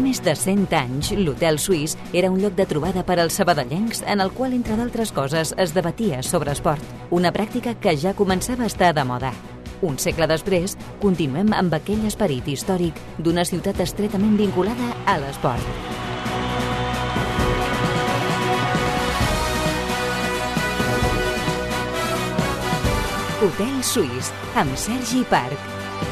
més de 100 anys, l'Hotel Suís era un lloc de trobada per als sabadellencs en el qual, entre d'altres coses, es debatia sobre esport, una pràctica que ja començava a estar de moda. Un segle després, continuem amb aquell esperit històric d'una ciutat estretament vinculada a l'esport. Hotel Suís, amb Sergi Parc.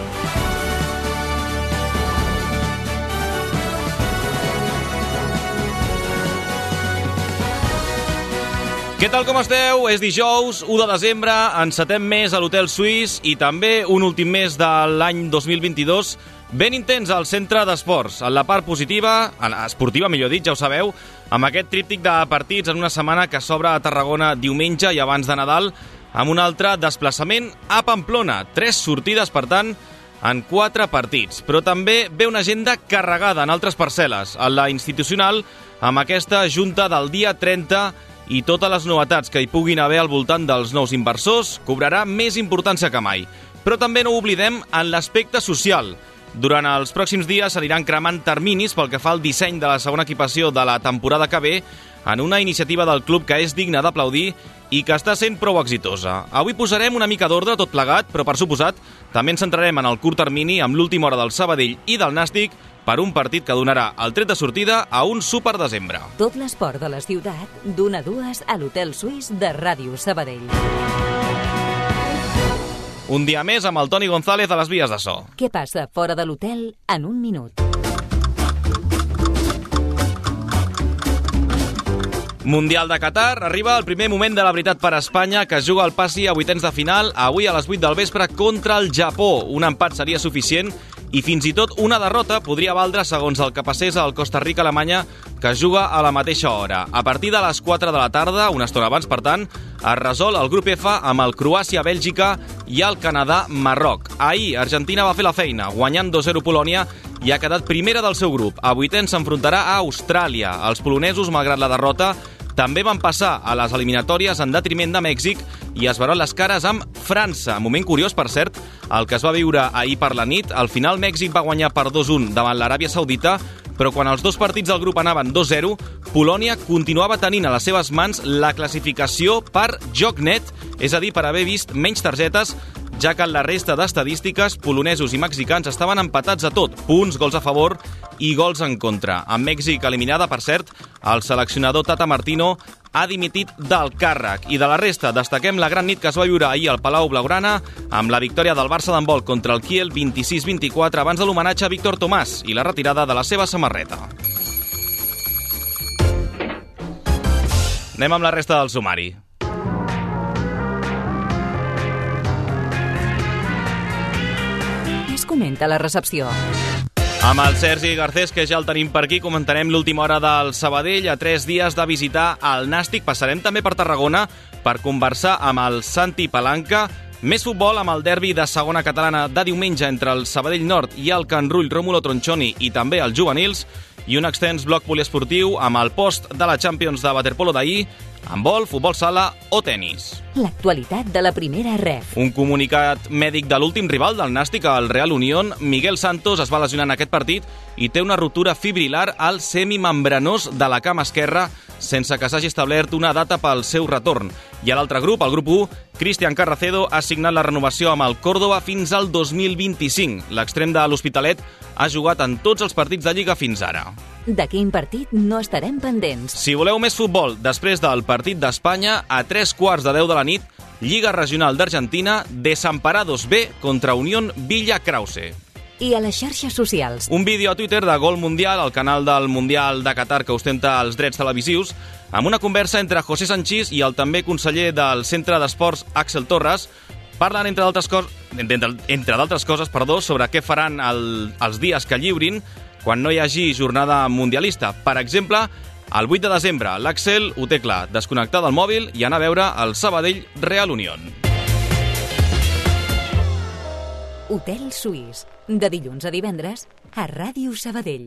Què tal, com esteu? És dijous, 1 de desembre, encetem mes a l'Hotel Suís i també un últim mes de l'any 2022 ben intens al centre d'esports, en la part positiva, esportiva millor dit, ja ho sabeu, amb aquest tríptic de partits en una setmana que s'obre a Tarragona diumenge i abans de Nadal, amb un altre desplaçament a Pamplona. 3 sortides, per tant, en 4 partits. Però també ve una agenda carregada en altres parcel·les, en la institucional, amb aquesta junta del dia 30 i totes les novetats que hi puguin haver al voltant dels nous inversors cobrarà més importància que mai. Però també no ho oblidem en l'aspecte social. Durant els pròxims dies s'aniran cremant terminis pel que fa al disseny de la segona equipació de la temporada que ve en una iniciativa del club que és digna d'aplaudir i que està sent prou exitosa. Avui posarem una mica d'ordre tot plegat, però per suposat també ens centrarem en el curt termini amb l'última hora del Sabadell i del Nàstic per un partit que donarà el tret de sortida a un superdesembre. Tot l'esport de la ciutat, d'1 a 2 a l'Hotel Suís de Ràdio Sabadell. Un dia més amb el Toni González a les vies de so. Què passa fora de l'hotel en un minut? Mundial de Qatar, arriba el primer moment de la veritat per a Espanya, que es juga el passi a vuitens de final avui a les 8 del vespre contra el Japó. Un empat seria suficient i fins i tot una derrota podria valdre, segons el que passés al Costa Rica-Alemanya, que es juga a la mateixa hora. A partir de les 4 de la tarda, una estona abans, per tant, es resol el grup F amb el Croàcia-Bèlgica i el Canadà-Marroc. Ahir, Argentina va fer la feina, guanyant 2-0 Polònia i ha quedat primera del seu grup. A vuitens s'enfrontarà a Austràlia. Els polonesos, malgrat la derrota, també van passar a les eliminatòries en detriment de Mèxic i es veuran les cares amb França. Moment curiós, per cert, el que es va viure ahir per la nit. Al final Mèxic va guanyar per 2-1 davant l'Aràbia Saudita, però quan els dos partits del grup anaven 2-0, Polònia continuava tenint a les seves mans la classificació per joc net, és a dir, per haver vist menys targetes, ja que en la resta d'estadístiques, polonesos i mexicans estaven empatats a tot, punts, gols a favor i gols en contra. Amb Mèxic eliminada, per cert, el seleccionador Tata Martino ha dimitit del càrrec. I de la resta, destaquem la gran nit que es va viure ahir al Palau Blaugrana amb la victòria del Barça d'handbol contra el Kiel 26-24 abans de l'homenatge a Víctor Tomàs i la retirada de la seva samarreta. Anem amb la resta del sumari. Comenta la recepció. Amb el Sergi Garcés, que ja el tenim per aquí, comentarem l'última hora del Sabadell a 3 dies de visitar el Nàstic. Passarem també per Tarragona per conversar amb el Santi Palanca. Més futbol amb el derbi de segona catalana de diumenge entre el Sabadell Nord i el Can Rull Rómulo Tronchoni i també els juvenils. I un extens bloc poliesportiu amb el post de la Champions de waterpolo d'ahir, handbol, futbol sala o tenis. L'actualitat de la primera ref. Un comunicat mèdic de l'últim rival del Nàstic, el Real Unión, Miguel Santos, es va lesionar en aquest partit i té una ruptura fibrilar al semimembranós de la cama esquerra sense que s'hagi establert una data pel seu retorn. I a l'altre grup, el grup 1, Cristian Carracedo ha signat la renovació amb el Córdoba fins al 2025. L'extrem de l'Hospitalet ha jugat en tots els partits de Lliga fins ara. De quin partit no estarem pendents? Si voleu més futbol, després del partit d'Espanya, a 3:15 de la nit, Lliga Regional d'Argentina, Desamparados B contra Unión Villa Krause. I a les xarxes socials. Un vídeo a Twitter de Gol Mundial, el canal del Mundial de Qatar que ostenta els drets televisius, amb una conversa entre José Sanchís i el també conseller del Centre d'Esports, Axel Torres. Parlen, entre d'altres coses, sobre què faran els dies que lliurin quan no hi hagi jornada mundialista. Per exemple, el 8 de desembre, l'Axel ho té clar, desconnectar del mòbil i anar a veure el Sabadell Real Unión. Hotel Suís, de dilluns a divendres, a Ràdio Sabadell.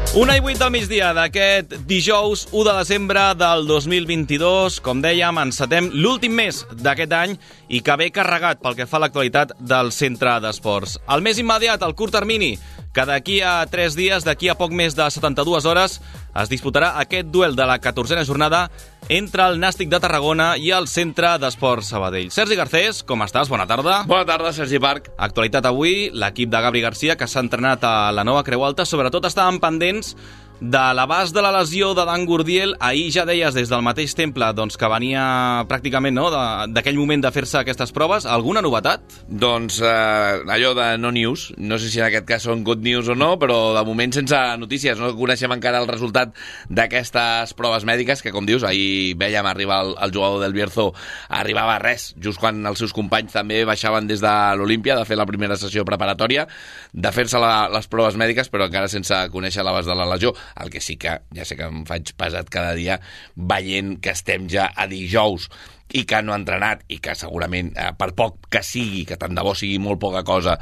1:08 del migdia d'aquest dijous 1 de desembre del 2022. Com dèiem, encetem l'últim mes d'aquest any i que ve carregat pel que fa a l'actualitat del centre d'esports. El més immediat, el curt termini, que d'aquí a 3 dies, d'aquí a poc més de 72 hores, es disputarà aquest duel de la 14a jornada entre el Nàstic de Tarragona i el Centre d'Esports Sabadell. Sergi Garcés, com estàs? Bona tarda. Bona tarda, Sergi Parc. Actualitat avui, l'equip de Gabri Garcia, que s'ha entrenat a la nova Creu Alta, sobretot estaven pendents de l'abast de la lesió de Dan Gurdiel. Ahir ja deies des del mateix temple doncs, que venia pràcticament d'aquell moment de fer-se aquestes proves. Alguna novetat? Doncs allò de no news. No sé si en aquest cas són good news o no, però de moment sense notícies. No coneixem encara el resultat d'aquestes proves mèdiques, que com dius, ahir vèiem arribar el jugador del Bierzo, arribava a res, just quan els seus companys també baixaven des de l'Olímpia de fer la primera sessió preparatòria, de fer-se les proves mèdiques, però encara sense conèixer l'abast de la lesió. El que sí que, ja sé que em faig pesat cada dia veient que estem ja a dijous i que no ha entrenat i que segurament, per poc que sigui, que tant de bo sigui molt poca cosa,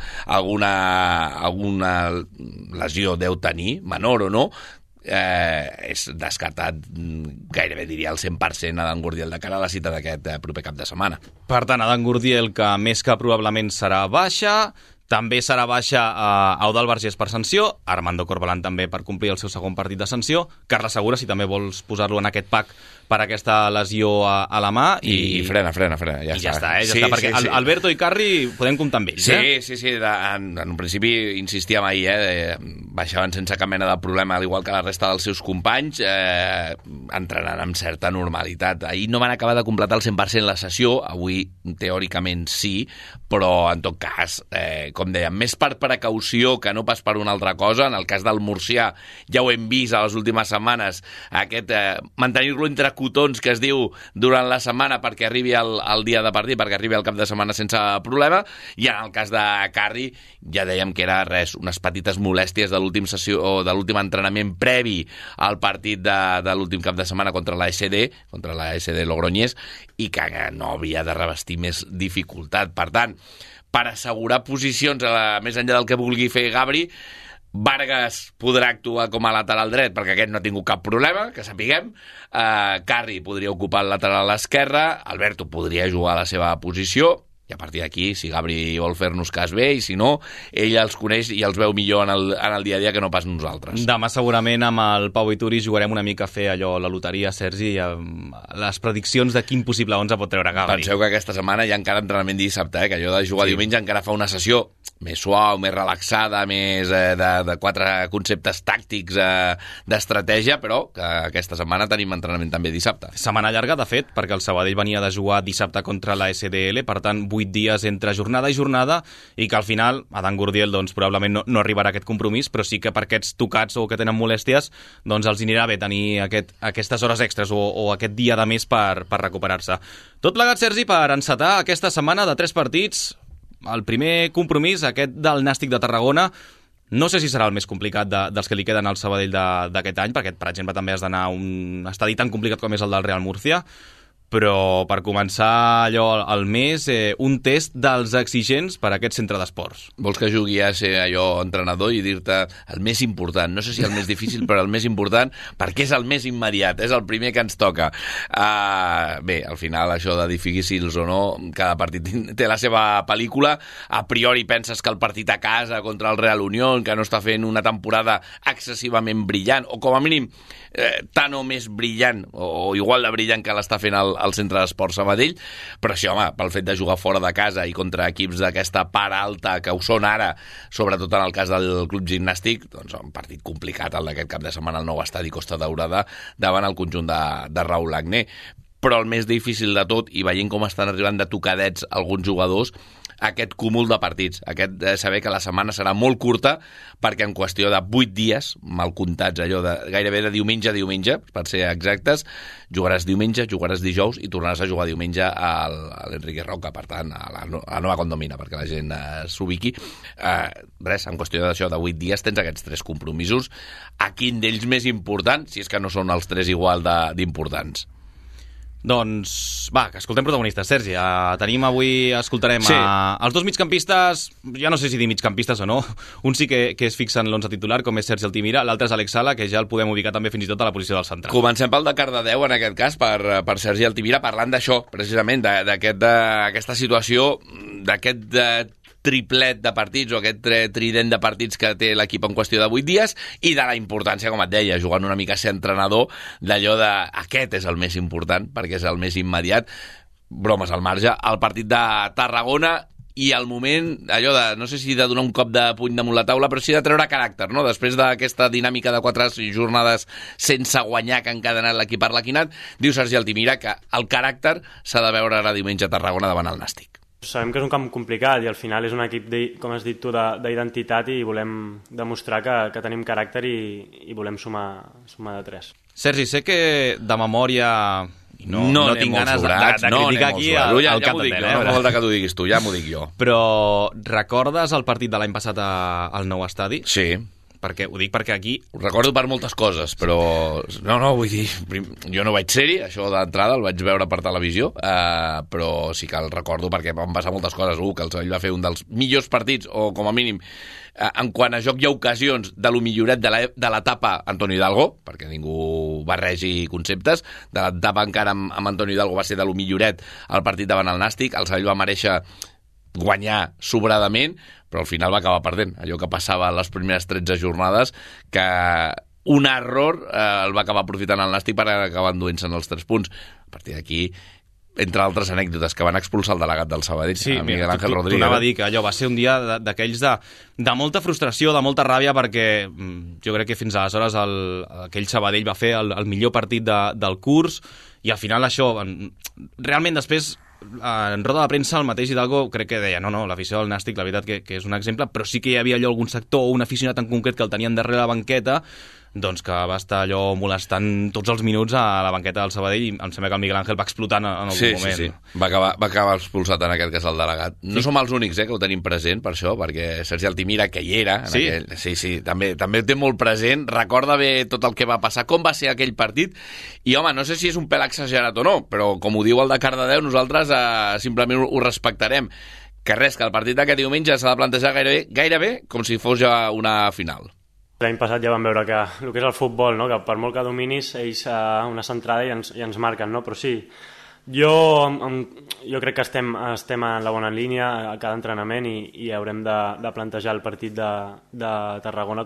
alguna lesió deu tenir, menor o no, és descartat gairebé, diria, el 100% a Dan Gurdiel de cara a la cita d'aquest proper cap de setmana. Per tant, a Dan Gurdiel, que més que probablement serà baixa. També serà baixa Eudald Vergés per sanció, Armando Corbalán també per complir el seu segon partit de sanció, Carles Segura, si també vols posar-lo en aquest pack per aquesta lesió a la mà. I frena, ja està, perquè sí. Alberto i Carri podem comptar amb ells. Sí, en un principi insistíem ahir, baixaven sense cap mena de problema, al igual que la resta dels seus companys, entrenant amb certa normalitat. Ahir no van acabar de completar el 100% la sessió, avui teòricament sí, però en tot cas, com dèiem, més per precaució que no pas per una altra cosa. En el cas del murcià ja ho hem vist a les últimes setmanes, aquest mantenir-lo entre cotons, que es diu, durant la setmana perquè arribi el dia de partit, perquè arribi el cap de setmana sense problema, i en el cas de Carri ja dèiem que era res, unes petites molèsties de l'últim sessió o de l'últim entrenament previ al partit de l'últim cap de setmana contra la SD Logroñés, i que no havia de revestir més dificultat. Per tant, per assegurar posicions més enllà del que vulgui fer Gabri, Vargas podrà actuar com a lateral dret perquè aquest no ha tingut cap problema, que sapiguem. Carri podria ocupar el lateral esquerre, Alberto podria jugar a la seva posició, i a partir d'aquí, si Gabri vol fer-nos cas bé, i si no, ell els coneix i els veu millor en el dia a dia que no pas nosaltres. Demà segurament amb el Pau Ituri jugarem una mica a fer allò, la loteria, Sergi, les prediccions de quin possible 11 pot treure Gabri. Penseu que aquesta setmana hi ha encara entrenament dissabte, que allò de jugar diumenge encara fa una sessió més suau, més relaxada, més de 4 conceptes tàctics d'estratègia, però que aquesta setmana tenim entrenament també dissabte. Setmana llarga, de fet, perquè el Sabadell venia de jugar dissabte contra la SDL, per tant, 8 dies entre jornada i jornada, i que al final, a Dan Gurdiel, doncs, probablement no arribarà a aquest compromís, però sí que per aquests tocats o que tenen molèsties, doncs els anirà bé tenir aquestes hores extres o aquest dia de més per recuperar-se. Tot plegat, Sergi, per encetar aquesta setmana de 3 partits. El primer compromís, aquest del Nàstic de Tarragona, no sé si serà el més complicat dels que li queden al Sabadell d'aquest any, perquè, per exemple, també has d'anar a un estadi tan complicat com és el del Real Murcia, però per començar allò al mes, un test dels exigents per a aquest centre d'esports. Vols que jugui a ser allò entrenador i dir-te el més important, no sé si el més difícil, però el més important, perquè és el més immediat, és el primer que ens toca. Bé, al final això de difícils o no, cada partit té la seva pel·lícula. A priori penses que el partit a casa contra el Real Unión, que no està fent una temporada excessivament brillant, o com a mínim tan o més brillant, o igual de brillant que l'està fent al Centre d'Esports Sabadell, però sí, home, pel fet de jugar fora de casa i contra equips d'aquesta part alta que ho són ara, sobretot en el cas del Club Gimnàstic, doncs un partit complicat el d'aquest cap de setmana al nou estadi Costa Daurada davant el conjunt de Raúl Agné. Però el més difícil de tot, i veient com estan arribant de tocadets alguns jugadors, aquest cúmul de partits, aquest saber que la setmana serà molt curta, perquè en qüestió de 8 dies, mal comptats, allò de gairebé de diumenge a diumenge, per ser exactes, jugaràs diumenge, jugaràs dijous i tornaràs a jugar diumenge a l'Enrique Roca, per tant, a la nova Condomina, perquè la gent s'ubiqui. Res, en qüestió d'això de 8 dies tens aquests 3 compromisos. A quin d'ells més important, si és que no són els 3 igual d'importants? Doncs, va, que escoltem protagonistes. Sergi, escoltarem els dos migcampistes, ja no sé si dir migcampistes o no, un sí que es fixa en l'11 titular, com és Sergi Altimira, l'altre és Alex Sala, que ja el podem ubicar també fins i tot a la posició del central. Comencem pel de Cardedeu, en aquest cas, per Sergi Altimira, parlant d'això, precisament, d'aquesta situació, d'aquest triplet de partits o aquest trident de partits que té l'equip en qüestió de 8 dies i de la importància, com et deia, jugant una mica a ser entrenador, d'allò de aquest és el més important perquè és el més immediat. Bromes al marge, el partit de Tarragona i el moment, allò de, no sé si de donar un cop de puny damunt la taula, però sí de treure caràcter, no? Després d'aquesta dinàmica de 4 jornades sense guanyar que ha encadenat l'equip arlequinat, diu Sergi Altimira que el caràcter s'ha de veure ara diumenge a Tarragona davant el Nàstic. Sabem que és un camp complicat i al final és un equip, com has dit tu, d'identitat i volem demostrar que tenim caràcter i volem sumar de 3. Sergi, sé que de memòria no tinc ganes de criticar aquí el Catedel. No fa falta que t'ho diguis tu, ja m'ho dic jo. Però recordes el partit de l'any passat al nou estadi? Sí. Ho dic perquè aquí... Ho recordo per moltes coses, però... No, vull dir... Jo no vaig ser-hi, això d'entrada, el vaig veure per televisió, però sí que el recordo perquè van passar moltes coses. Que el Sabadell va fer un dels millors partits, o com a mínim, en quant a joc i a ocasions, de lo milloret de l'etapa Antonio Hidalgo, perquè ningú barregi conceptes, de l'etapa encara amb Antonio Hidalgo va ser de lo milloret el partit davant el Nàstic, el Sabadell va mereixer guanyar sobradament, però al final va acabar perdent. Allò que passava a les primeres 13 jornades, que un error el va acabar aprofitant el Nàstic per acabar enduent-se'n els 3 punts. A partir d'aquí, entre altres anècdotes, que van expulsar el delegat del Sabadell, Miguel Ángel Rodríguez. T'anava a dir que allò va ser un dia d'aquells de molta frustració, de molta ràbia, perquè jo crec que fins aleshores aquell Sabadell va fer el millor partit del curs, i al final això, realment després... En roda de premsa el mateix Hidalgo crec que deia no, l'afició del Nàstic, la veritat que és un exemple, però sí que hi havia allò algun sector o un aficionat en concret que el tenien darrere la banqueta, doncs que va estar allò molestant tots els minuts a la banqueta del Sabadell, i em sembla que el Miguel Ángel va explotar en algun moment. Sí. Va acabar expulsat en aquest cas el delegat. No som els únics que ho tenim present per això, perquè Sergi Altimira, que hi era, també té molt present, recorda bé tot el que va passar, com va ser aquell partit, i home, no sé si és un pèl exagerat o no, però com ho diu el de Cardedeu, nosaltres simplement ho respectarem. Que res, que el partit d'aquest diumenge s'ha de plantejar gairebé com si fos ja una final. L'any passat ja vam veure que el que és el futbol, no? Que per molt que dominis, ells una centrada i ens marquen, no? Però sí, jo crec que estem en la bona línia a cada entrenament i haurem de plantejar el partit de Tarragona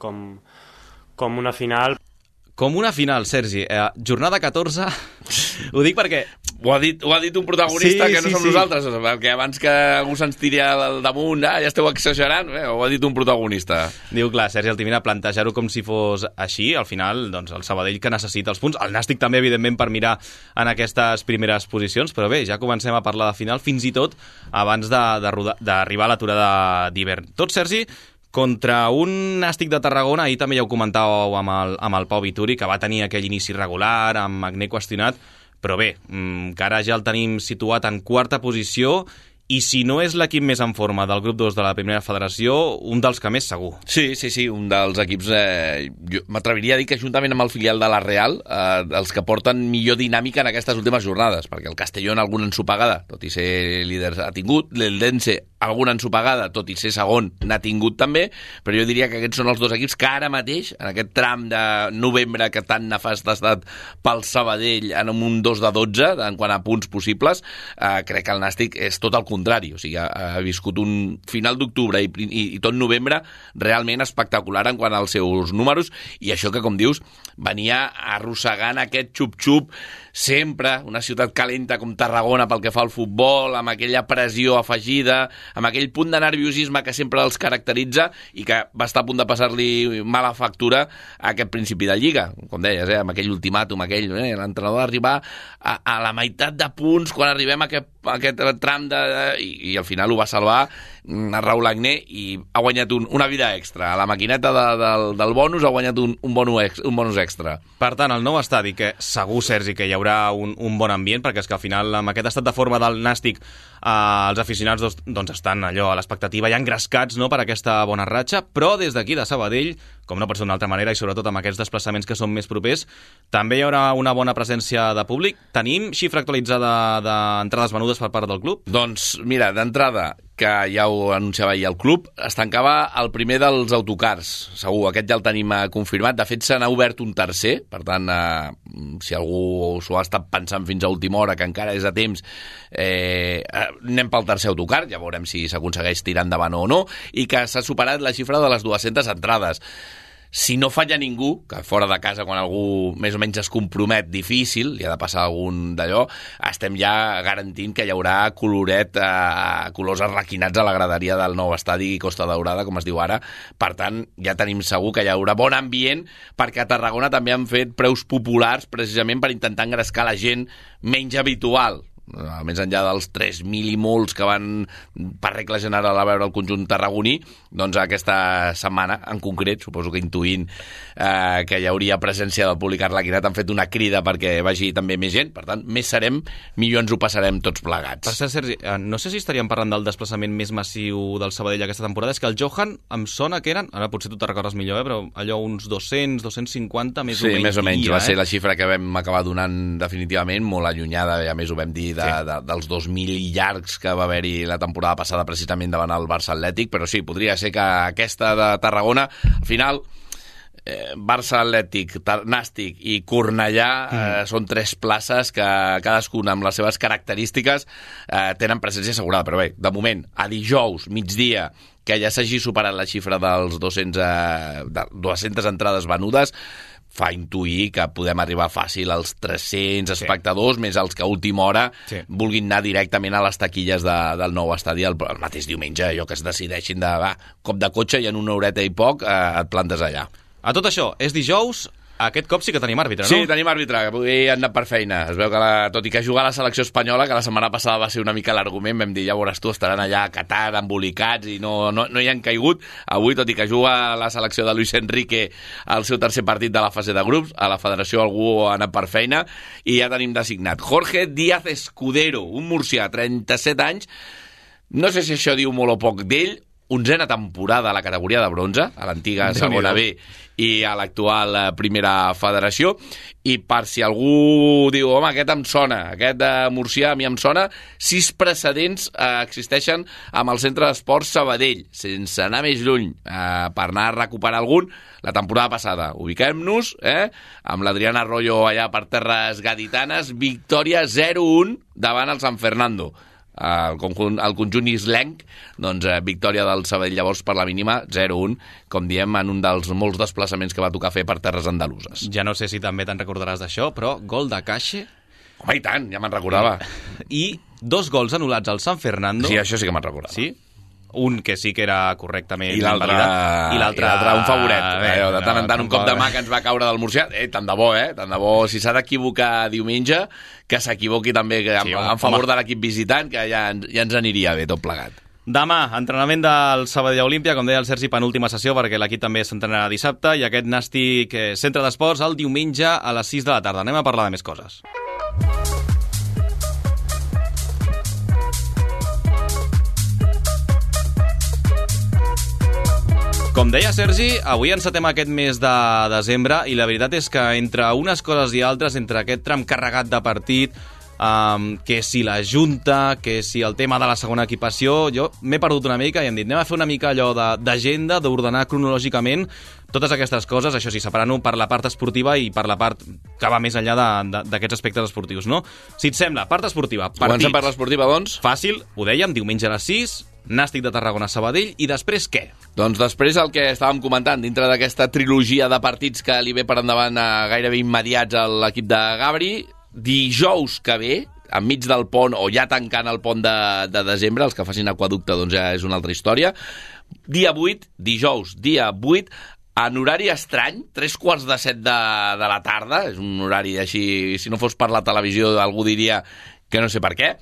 com una final. Com una final, Sergi. Jornada 14, ho dic perquè... Ho ha dit un protagonista que no som nosaltres, perquè abans que algú se'ns tiri al damunt, ja esteu exagerant, ho ha dit un protagonista. Diu, clar, Sergi Altimira, plantejar-ho com si fos així, al final, doncs, el Sabadell que necessita els punts, el Nàstic també, evidentment, per mirar en aquestes primeres posicions, però bé, ja comencem a parlar de final, fins i tot abans d'arribar a l'aturada d'hivern. Tot, Sergi, contra un Nàstic de Tarragona, ahir també ja ho comentàveu amb el Pau Vituri, que va tenir aquell inici regular, amb Magné qüestionat, però bé, que ara ja el tenim situat en 4a posició, i si no és l'equip més en forma del grup 2 de la primera federació, un dels que més segur. Sí, un dels equips, jo m'atreviria a dir que juntament amb el filial de la Real, els que porten millor dinàmica en aquestes últimes jornades, perquè el Castellón alguna ensopegada, tot i ser líder, ha tingut, l'Eldense alguna ensopegada, tot i ser segon, n'ha tingut també, però jo diria que aquests són els dos equips que ara mateix, en aquest tram de novembre que tan nefast ha estat pel Sabadell en un 2 de 12, en quant a punts possibles, crec que el Nàstic és tot el contrari, o sigui, ha viscut un final d'octubre i tot novembre realment espectacular en quant als seus números, i això que, com dius, venia arrossegant aquest xup-xup sempre, una ciutat calenta com Tarragona pel que fa al futbol, amb aquella pressió afegida, amb aquell punt de nerviosisme que sempre els caracteritza i que va estar a punt de passar-li mala factura a aquest principi de Lliga, com deies, amb aquell ultimàtum, l'entrenador d'arribar a la meitat de punts quan arribem a aquest tram i al final ho va salvar Raúl Agné, i ha guanyat una vida extra. A la maquineta del bonus ha guanyat un bonus extra. Per tant, el nou estadi, que segur, Sergi, que hi haurà un bon ambient, perquè és que al final, amb aquest estat de forma del Nàstic, els aficionats doncs estan allò a l'expectativa, ja engrescats, no?, per aquesta bona ratxa, però des d'aquí, de Sabadell, com no pot ser d'una altra manera, i sobretot amb aquests desplaçaments que són més propers, també hi haurà una bona presència de públic. Tenim xifra actualitzada d'entrades venudes per part del club? Doncs, mira, d'entrada, que ja ho anunciava ahir el club, es tancava el primer dels autocars, segur, aquest ja el tenim confirmat. De fet, se n'ha obert un tercer, per tant, si algú s'ho ha estat pensant fins a última hora, que encara és a temps, anem pel tercer autocar, ja veurem si s'aconsegueix tirar endavant o no, i que s'ha superat la xifra de les 200 entrades. Si no falla ningú, que fora de casa, quan algú més o menys es compromet, difícil, li ha de passar algun d'allò, estem ja garantint que hi haurà coloret, colors arlequinats a la graderia del nou estadi Costa Daurada, com es diu ara. Per tant, ja tenim segur que hi haurà bon ambient, perquè a Tarragona també han fet preus populars, precisament per intentar engrescar la gent menys habitual. Més enllà dels 3.000 i molts que van per regla general a veure el conjunt tarragoní, doncs aquesta setmana en concret, suposo que intuint que hi hauria presència del públic arlequinat, han fet una crida perquè vagi també més gent. Per tant, més serem, millor ens ho passarem tots plegats. Per cert, Sergi, no sé si estaríem parlant del desplaçament més massiu del Sabadell aquesta temporada. És que el Johan em sona que eren, ara potser tu te recordes millor, però allò uns 200, 250, més o menys. Sí, més o menys, va ser la xifra que vam acabar donant definitivament, molt allunyada, ja més ho vam dir, dels 2.000 llargs que va haver-hi la temporada passada precisament davant el Barça Atlètic, però sí, podria ser que aquesta de Tarragona, al final, Barça Atlètic, Nàstic i Cornellà són 3 places que cadascuna amb les seves característiques tenen presència assegurada, però bé, de moment, a dijous, migdia, que ja s'hagi superat la xifra dels 200 entrades venudes, fa intuir que podem arribar fàcil als 300 espectadors, més els que a última hora vulguin anar directament a les taquilles del nou estadi el mateix diumenge, allò que es decideixin de cop de cotxe i en una horeta i poc et plantes allà. A tot això, és dijous, aquest cop sí que tenim àrbitre, no? Sí, tenim àrbitre, avui han anat per feina. Es veu que, tot i que juga a la selecció espanyola, que la setmana passada va ser una mica l'argument, vam dir, ja veuràs tu, estaran allà a Qatar, embolicats, i no hi han caigut. Avui, tot i que juga a la selecció de Luis Enrique al seu tercer partit de la fase de grups, a la federació algú ha anat per feina, i ja tenim designat Jorge Díaz Escudero, un murcià, 37 anys. No sé si això diu molt o poc d'ell, 11a temporada a la categoria de bronze, a l'antiga segona B i a l'actual primera federació, i per si algú diu, home, aquest em sona, aquest murcià a mi em sona, 6 precedents existeixen amb el Centre d'Esports Sabadell, sense anar més lluny, per anar a recuperar algun. La temporada passada, ubiquem-nos, amb l'Adriana Arroyo allà per terres gaditanes, victòria 0-1 davant el San Fernando. El conjunt islenc, doncs victòria del Sabadell llavors per la mínima 0-1, com diem, en un dels molts desplaçaments que va tocar fer per terres andaluses. Ja no sé si també te'n recordaràs d'això, però gol de Caixa. Home, i tant, ja me'n recordava. I 2 gols anul·lats al San Fernando. Sí, això sí que me'n recordava. Sí? Un que sí que era correctament invalidat, i l'altre un favoret. De tant en tant un cop de mà que ens va caure del murcià. Tant de bo, tant de bo. Si s'ha d'equivocar diumenge, que s'equivoqui també en favor de l'equip visitant, que ja ens aniria bé tot plegat. Demà, entrenament del Sabadell Olímpia, com deia el Sergi, penúltima sessió, perquè l'equip també s'entrenarà dissabte, i aquest Nàstic Centre d'Esports el diumenge a les 6 de la tarda. Anem a parlar de més coses. Com deia Sergi, avui encetem aquest mes de desembre i la veritat és que entre unes coses i altres, entre aquest tram carregat de partit, que si la Junta, que si el tema de la segona equipació, jo m'he perdut una mica i hem dit anem a fer una mica allò d'agenda, d'ordenar cronològicament totes aquestes coses, això sí, separant-ho per la part esportiva i per la part que va més enllà d'aquests aspectes esportius, no? Si et sembla, part esportiva, partits. Comencem per l'esportiva, doncs? Fàcil, ho dèiem, diumenge a les 6, Nàstic de Tarragona Sabadell, i després què? Doncs després el que estàvem comentant, dintre d'aquesta trilogia de partits que li ve per endavant gairebé immediats a l'equip de Gabri, dijous que ve, enmig del pont, o ja tancant el pont de desembre, els que facin aquaducte doncs ja és una altra història, dia 8, dijous, dia 8, en horari estrany, 3:45 de la tarda, és un horari així, si no fos per la televisió algú diria que no sé per què,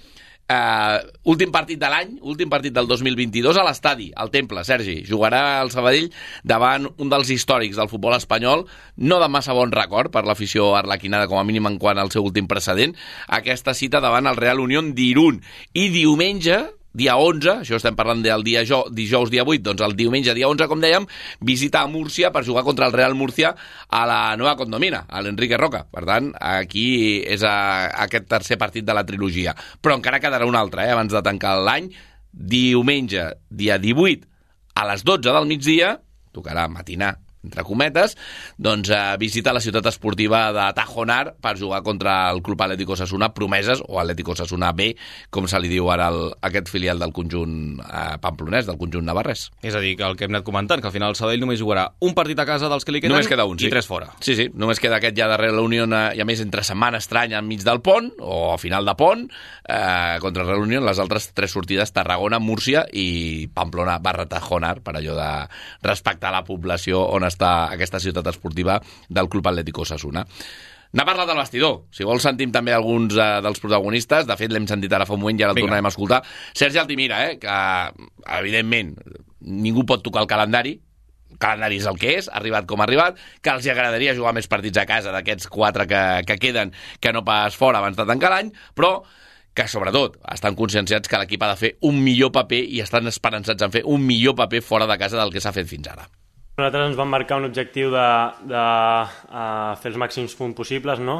Últim partit de l'any, últim partit del 2022 a l'estadi, al Temple, Sergi. Jugarà el Sabadell davant un dels històrics del futbol espanyol, no de massa bon record per l'afició arlequinada, com a mínim en quant al seu últim precedent, aquesta cita davant el Real Unión d'Irún. I diumenge, dia 11, això estem parlant del dijous dia 8, doncs el diumenge dia 11, com dèiem, visita a Múrcia per jugar contra el Real Múrcia a la nova condomina, a l'Enrique Roca. Per tant, aquí és aquest tercer partit de la trilogia. Però encara quedarà un altre, abans de tancar l'any. Diumenge, dia 18, a les 12 del migdia, tocarà matinar, entre cometes, doncs visita la ciutat esportiva de Tajonar per jugar contra el Club Atlético Osasuna Promeses, o Atlético Osasuna B, com se li diu ara aquest filial del conjunt pamplonès, del conjunt navarrès. És a dir, que el que hem anat comentant, que al final el Sabadell només jugarà un partit a casa dels que li queden, només queda un, sí. I 3 fora. Sí, només queda aquest ja darrere la Unió, i a més entre setmana estranya enmig del pont, o a final de pont, contra el Real Unión. Les altres 3 sortides, Tarragona, Múrcia i Pamplona / Tajonar, per allò de respectar la població on està aquesta ciutat esportiva del Club Atlético Osasuna. N'ha parlat del vestidor. Si vols sentim també alguns dels protagonistes. De fet, l'hem sentit ara fa un moment i ara el tornarem a escoltar. Sergi Altimira, que evidentment ningú pot tocar el calendari. El calendari és el que és, ha arribat com ha arribat, que els agradaria jugar més partits a casa d'aquests 4 que queden, que no pas fora abans de tancar l'any, però que sobretot estan conscienciats que l'equip ha de fer un millor paper i estan esperançats en fer un millor paper fora de casa del que s'ha fet fins ara. Nosaltres ens vam marcar un objectiu de fer els màxims punts possibles, no?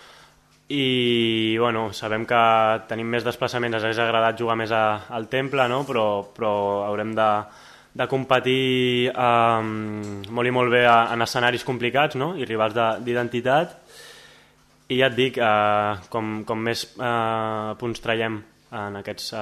I bueno, sabem que tenim més desplaçaments, ens hauria agradat jugar més al Temple, no? Però haurem de competir molt i molt bé en escenaris complicats, no? I rivals d'identitat. I ja et dic, com més punts traiem en aquests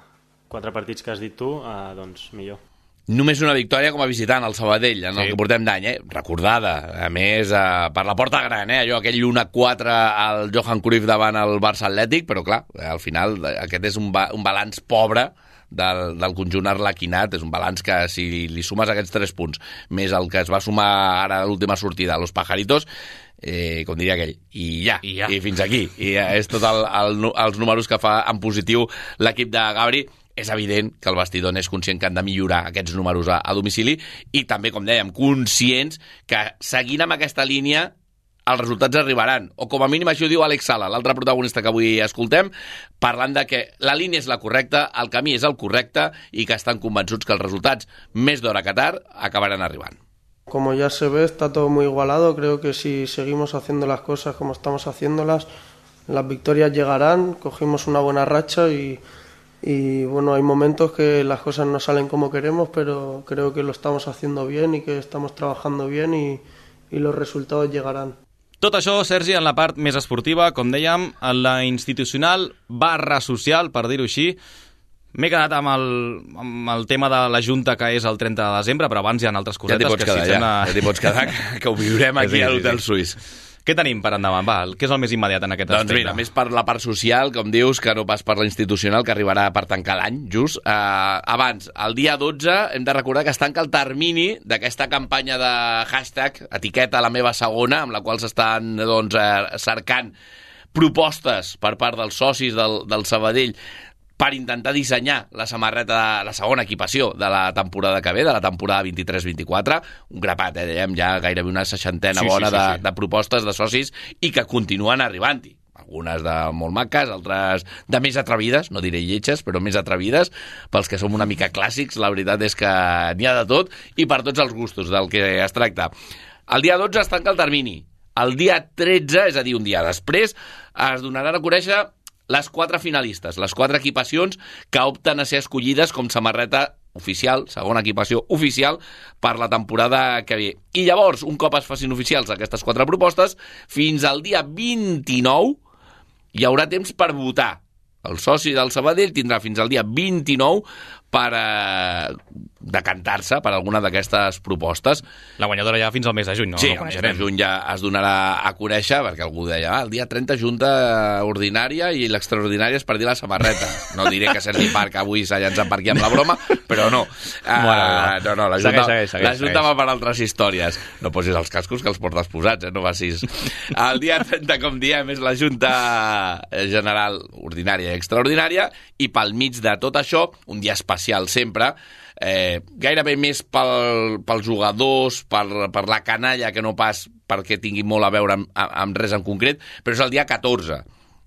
4 partits que has dit tu, doncs millor. Només una victòria com a visitant al Sabadell en el que portem d'any, recordada a més per la porta gran, aquell 1-4 al Johan Cruyff davant el Barça Atlètic, però clar, al final aquest és un balanç pobre del conjunt arlequinat. És un balanç que si li sumes aquests 3 punts més el que es va sumar ara a l'última sortida, los pajaritos, com diria aquell, i fins aquí, i és tot els números que fa en positiu l'equip de Gabri. És evident que el vestidor és conscient que han de millorar aquests números a domicili i també, com dèiem, conscients que seguint amb aquesta línia els resultats arribaran, o com a mínim això ho diu Àlex Sala, l'altre protagonista que avui escoltem, parlant de que la línia és la correcta, el camí és el correcte i que estan convençuts que els resultats més d'hora que tard acabaran arribant. Como ya se ve, está todo muy igualado. Creo que si seguimos haciendo las cosas como estamos haciéndolas, las victorias llegarán. Cogimos una buena racha y bueno, hay momentos que las cosas no salen como queremos, pero creo que lo estamos haciendo bien y que estamos trabajando bien y los resultados llegarán. Tot això, Sergi, en la part més esportiva, com dèiem, en la institucional / social, per dir-ho així. M'he quedat amb el tema de la Junta, que és el 30 de desembre, però abans hi ha altres cosetes. Ja t'hi pots quedar, que ho viurem aquí a l'Hotel Suís. Què tenim per endavant? Què és el més immediat en aquest aspecte? Doncs mira, més per la part social, com dius, que no pas per la institucional, que arribarà per tancar l'any, just. Abans, el dia 12, hem de recordar que es tanca el termini d'aquesta campanya de hashtag, etiqueta la meva segona, amb la qual s'estan cercant propostes per part dels socis del Sabadell per intentar dissenyar la samarreta, la segona equipació de la temporada que ve, de la temporada 23-24, un grapat, dèiem, ja gairebé una 60ena bona de propostes de socis i que continuen arribant-hi. Algunes de molt maques, altres de més atrevides, no diré lletges, però més atrevides, pels que som una mica clàssics, la veritat és que n'hi ha de tot i per tots els gustos del que es tracta. El dia 12 es tanca el termini. El dia 13, és a dir, un dia després, es donaran a conèixer les 4 finalistes, les 4 equipacions que opten a ser escollides com samarreta oficial, segona equipació oficial per la temporada que ve. I llavors, un cop es facin oficials aquestes 4 propostes, fins al dia 29 hi haurà temps per votar. El soci del Sabadell tindrà fins al dia 29 per decantar-se per alguna d'aquestes propostes. La guanyadora ja fins al mes de juny, no? Sí, no el mes de juny ja es donarà a conèixer, perquè algú deia, el dia 30 junta ordinària i l'extraordinària és per dir la samarreta. No diré que Sergi Parc avui s'ha llançat per aquí amb la broma, però no. No, la junta va per altres històries. No posis els cascos que els portes posats, no facis. El dia 30, com diem, és la junta general ordinària i extraordinària, i pel mig de tot això, un dia especial sempre, gairebé més pels jugadors, per la canalla, que no pas perquè tingui molt a veure amb res en concret, però és el dia 14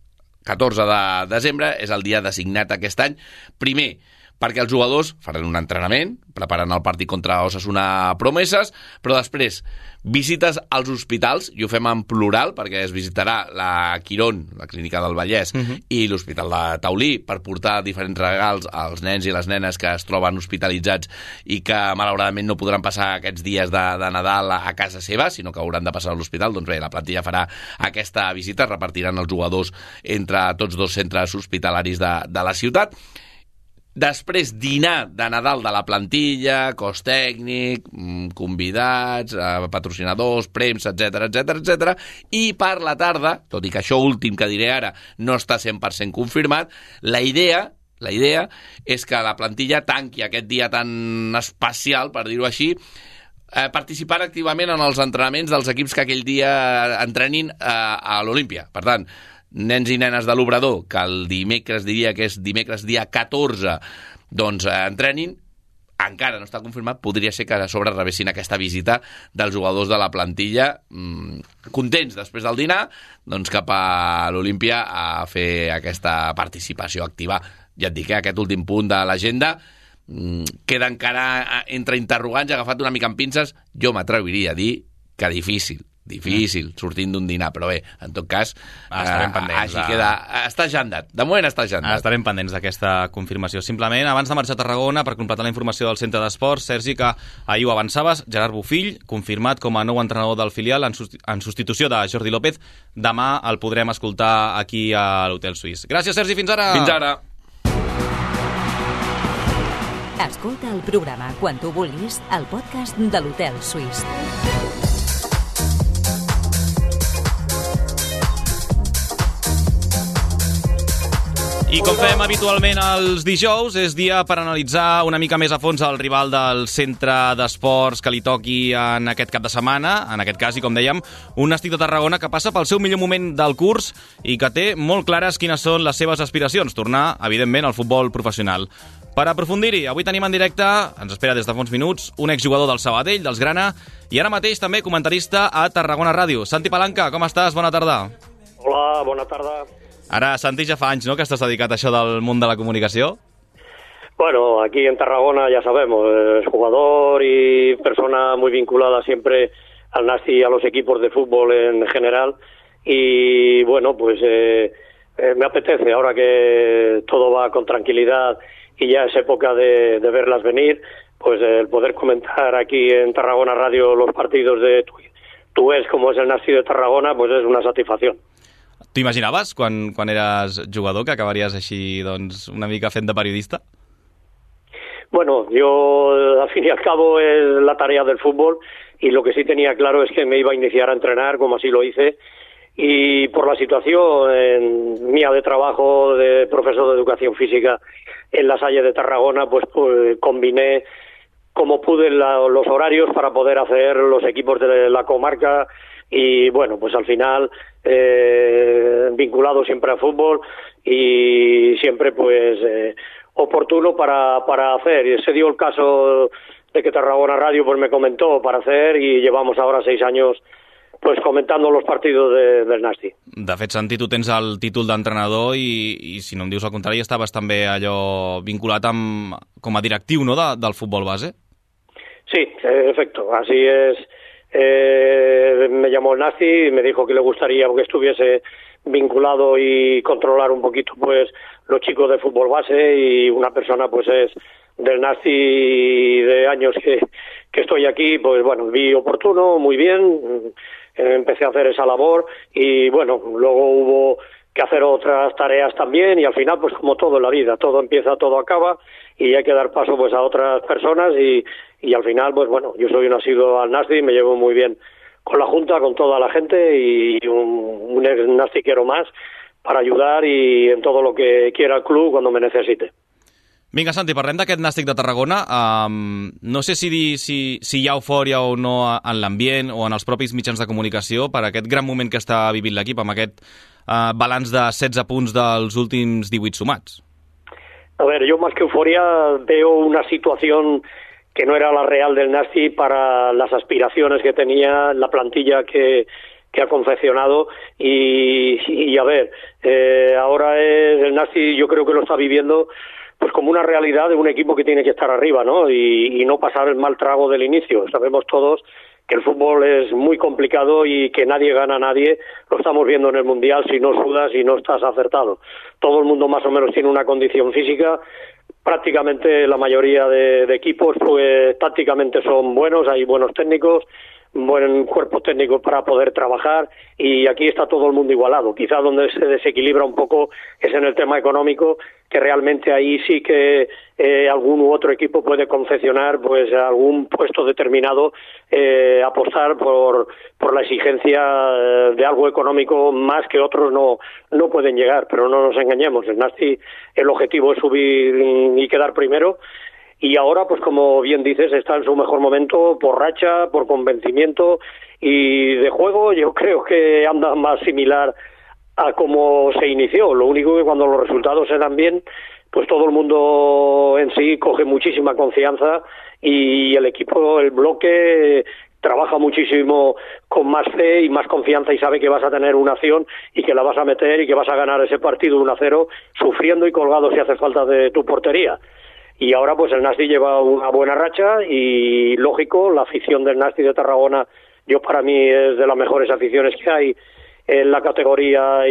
de desembre, és el dia designat aquest any. Primer, perquè els jugadors faran un entrenament, preparant el partit contra Osasuna Promeses, però després visites als hospitals, i ho fem en plural, perquè es visitarà la Quirón, la Clínica del Vallès, i l'Hospital de Taulí, per portar diferents regals als nens i les nenes que es troben hospitalitzats i que malauradament no podran passar aquests dies de Nadal a casa seva, sinó que hauran de passar a l'hospital. Doncs bé, la plantilla farà aquesta visita, repartiran els jugadors entre tots dos centres hospitalaris de la ciutat. Després, dinar de Nadal de la plantilla, cos tècnic, convidats, patrocinadors, premsa, etc. I per la tarda, tot i que això últim que diré ara no està 100% confirmat, la idea és que la plantilla tanqui aquest dia tan especial, per dir-ho així, participant activament en els entrenaments dels equips que aquell dia entrenin a l'Olímpia. Per tant, nens i nenes de l'Obrador, que el dimecres, diria que és dimecres dia 14, doncs entrenin, encara no està confirmat, podria ser que a sobre rebessin aquesta visita dels jugadors de la plantilla, contents després del dinar, doncs cap a l'Olímpia a fer aquesta participació activa. Ja et dic, aquest últim punt de l'agenda queda encara entre interrogants, agafat una mica amb pinces. Jo m'atreviria a dir que difícil, sortint d'un dinar, però bé, en tot cas, estarem pendents. Així queda, està agendat. De moment està agendat. Estarem pendents d'aquesta confirmació. Simplement, abans de marxar a Tarragona, per completar la informació del centre d'esports, Sergi, que ahir ho avançaves, Gerard Bofill, confirmat com a nou entrenador del filial en substitució de Jordi López. Demà el podrem escoltar aquí a l'Hotel Suís. Gràcies, Sergi, fins ara! Fins ara! Escolta el programa quan tu vulguis al podcast de l'Hotel Suís. I com fem habitualment els dijous, és dia per analitzar una mica més a fons el rival del centre d'esports que li toqui en aquest cap de setmana, en aquest cas, i com dèiem, un Nàstic de Tarragona que passa pel seu millor moment del curs i que té molt clares quines són les seves aspiracions, tornar, evidentment, al futbol professional. Per aprofundir-hi, avui tenim en directe, ens espera des de fa uns minuts, un exjugador del Sabadell, dels Grana, i ara mateix també comentarista a Tarragona Ràdio. Santi Palanca, com estàs? Bona tarda. Hola, bona tarda. Ara, Santi, ja fa anys, ¿no?, que estás dedicado a això del mundo de la comunicación. Bueno, aquí en Tarragona ya sabemos, es jugador y persona muy vinculada siempre al Nasti y a los equipos de fútbol en general. Y bueno, pues me apetece, ahora que todo va con tranquilidad y ya es época de verlas venir, pues el poder comentar aquí en Tarragona Radio los partidos de Tués, como es el Nasti de Tarragona, pues es una satisfacción. T'imaginaves, quan eres jugador, que acabaries així, doncs, una mica fent de periodista? Bueno, yo, al fin y al cabo, es la tarea del fútbol, y lo que sí tenía claro es que me iba a iniciar a entrenar, como así lo hice, y por la situación mía de trabajo de profesor de educación física en la Salle de Tarragona, pues combiné como pude los horarios para poder hacer los equipos de la comarca. Y bueno, pues al final vinculado siempre al fútbol y siempre pues oportuno para hacer. Y se dio el caso de que Tarragona Radio pues me comentó para hacer, y llevamos ahora 6 años pues comentando los partidos del Nasti. De fet, Santi, tu tens el títol d'entrenador i si no em dius el contrari, estaves també allò vinculat com a directiu, no?, del futbol base? Sí, efecto, así es. Me llamó el Nasti y me dijo que le gustaría que estuviese vinculado y controlar un poquito pues los chicos de fútbol base, y una persona pues es del Nasti de años que estoy aquí, pues bueno, vi oportuno, muy bien, empecé a hacer esa labor, y bueno, luego hubo hacer otras tareas también, y al final pues como todo en la vida, todo empieza, todo acaba, y hay que dar paso pues a otras personas, y al final pues bueno, yo soy un asiduo al Nasti, me llevo muy bien con la Junta, con toda la gente, y un ex nastiquero más para ayudar y en todo lo que quiera el club cuando me necesite. Vinga, Santi, parlem d'aquest Nàstic de Tarragona. No sé si hi ha eufòria o no en l'ambient o en els propis mitjans de comunicació per aquest gran moment que està vivint l'equip amb aquest balanç de 16 punts dels últims 18 sumats. A ver, yo más que euforia veo una situación que no era la real del Nasti para las aspiraciones que tenía, la plantilla que ha confeccionado, y a ver, ahora el Nasti yo creo que lo está viviendo pues como una realidad de un equipo que tiene que estar arriba, ¿no? Y no pasar el mal trago del inicio. Sabemos todos que el fútbol es muy complicado y que nadie gana a nadie. Lo estamos viendo en el Mundial, si no sudas y no estás acertado. Todo el mundo más o menos tiene una condición física. Prácticamente la mayoría de equipos pues tácticamente son buenos, hay buenos técnicos, buen cuerpo técnico para poder trabajar, y aquí está todo el mundo igualado. Quizá donde se desequilibra un poco es en el tema económico, que realmente ahí sí que algún u otro equipo puede confeccionar pues algún puesto determinado, apostar por la exigencia de algo económico más que otros no pueden llegar. Pero no nos engañemos, el Nasti, el objetivo es subir y quedar primero. Y ahora, pues como bien dices, está en su mejor momento por racha, por convencimiento, y de juego yo creo que anda más similar a cómo se inició. Lo único que cuando los resultados se dan bien, pues todo el mundo en sí coge muchísima confianza, y el equipo, el bloque, trabaja muchísimo con más fe y más confianza, y sabe que vas a tener una acción y que la vas a meter y que vas a ganar ese partido 1-0, sufriendo y colgado si hace falta de tu portería. Y ahora pues el Nasti lleva una buena racha, y lógico, la afición del Nasti de Tarragona, yo para mí es de las mejores aficiones que hay en la categoría,